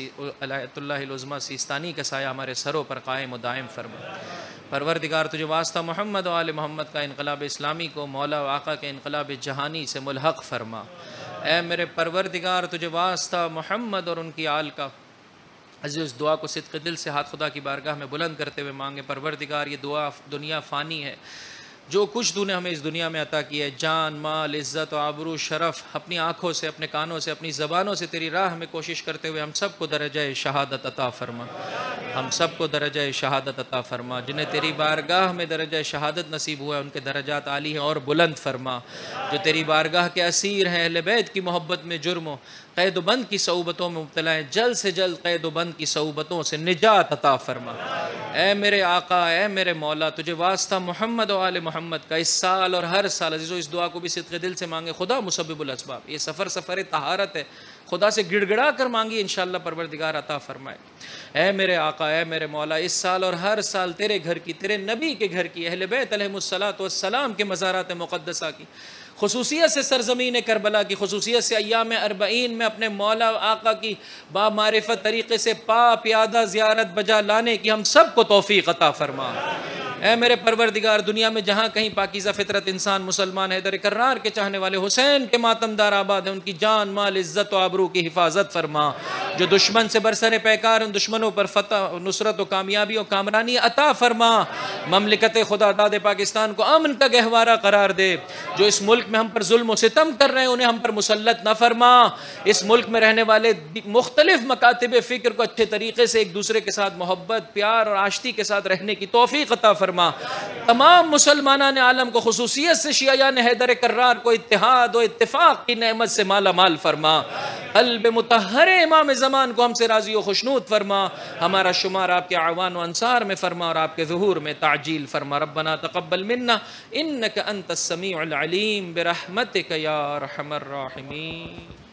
اللہ العظمیٰ سیستانی کا سایہ ہمارے سروں پر قائم و دائم فرما۔ پروردگار تجھے واسطہ محمد و آل محمد کا انقلاب اسلامی کو مولا و آقا کے انقلاب جہانی سے ملحق فرما۔ اے میرے پروردگار تجھے واسطہ محمد اور ان کی آل کا عزیز دعا کو صدق دل سے ہاتھ خدا کی بارگاہ میں بلند کرتے ہوئے مانگے۔ پروردگار یہ دنیا فانی ہے، جو کچھ تو نے ہمیں اس دنیا میں عطا کیا ہے، جان مال عزت و آبرو شرف، اپنی آنکھوں سے اپنے کانوں سے اپنی زبانوں سے تیری راہ میں کوشش کرتے ہوئے ہم سب کو درجہ شہادت عطا فرما۔ ہم سب کو درجہ شہادت عطا فرما۔ جنہیں تیری بارگاہ میں درجہ شہادت نصیب ہوا ہے ان کے درجات عالی ہیں اور بلند فرما۔ جو تیری بارگاہ کے اسیر ہیں، اہل بیت کی محبت میں جرم و قید و بند کی صعوبتوں میں مبتلا ہیں، جلد سے جلد قید و بند کی صعوبتوں سے نجات عطا فرما۔ اے میرے آقا، اے میرے مولا، تجھے واسطہ محمد و آل محمد کا اس سال اور ہر سال، عزیزو اس دعا کو بھی صدق دل سے مانگے، خدا مسبب الاسباب، یہ سفر طہارت ہے، خدا سے گڑ گڑا کر مانگی، انشاءاللہ پروردگار عطا فرمائے۔ اے میرے آقا، اے میرے مولا، اس سال اور ہر سال تیرے گھر کی، تیرے نبی کے گھر کی، اہل بیت علیہم الصلاۃ والسلام کے مزارات مقدسہ کی، خصوصیت سے سرزمین کربلا کی، خصوصیت سے ایام اربعین میں اپنے مولا آقا کی با معرفت طریقے سے پا پیادہ زیارت بجا لانے کی ہم سب کو توفیق عطا فرما۔ اے میرے پروردگار، دنیا میں جہاں کہیں پاکیزہ فطرت انسان مسلمان حیدر کرار کے چاہنے والے حسین کے ماتمدار آباد ہیں، ان کی جان مال عزت و آبرو کی حفاظت فرما۔ جو دشمن سے برسر پیکار، ان دشمنوں پر فتح، نصرت و کامیابی و کامرانی عطا فرما۔ مملکت خدا داد پاکستان کو امن کا گہوارہ قرار دے۔ جو اس ملک میں ہم پر ظلم و ستم کر رہے ہیں انہیں ہم پر مسلط نہ فرما۔ اس ملک میں رہنے والے مختلف مکاتب فکر کو اچھے طریقے سے ایک دوسرے کے ساتھ محبت، پیار اور آشتی کے ساتھ رہنے کی توفیق عطا فرما۔ تمام مسلمانان عالم کو، خصوصیت سے شیعیان حیدر کرار کو، اتحاد و اتفاق کی نعمت سے مالا مال فرما۔ قلب مطہر امام زمان کو ہم سے راضی و خوشنود فرما۔ ہمارا شمار آپ کے اعوان و انصار میں فرما اور آپ کے ظہور میں تعجیل فرما۔ ربنا تقبل منا انک انت السمیع العلیم برحمتک یا ارحم الراحمین۔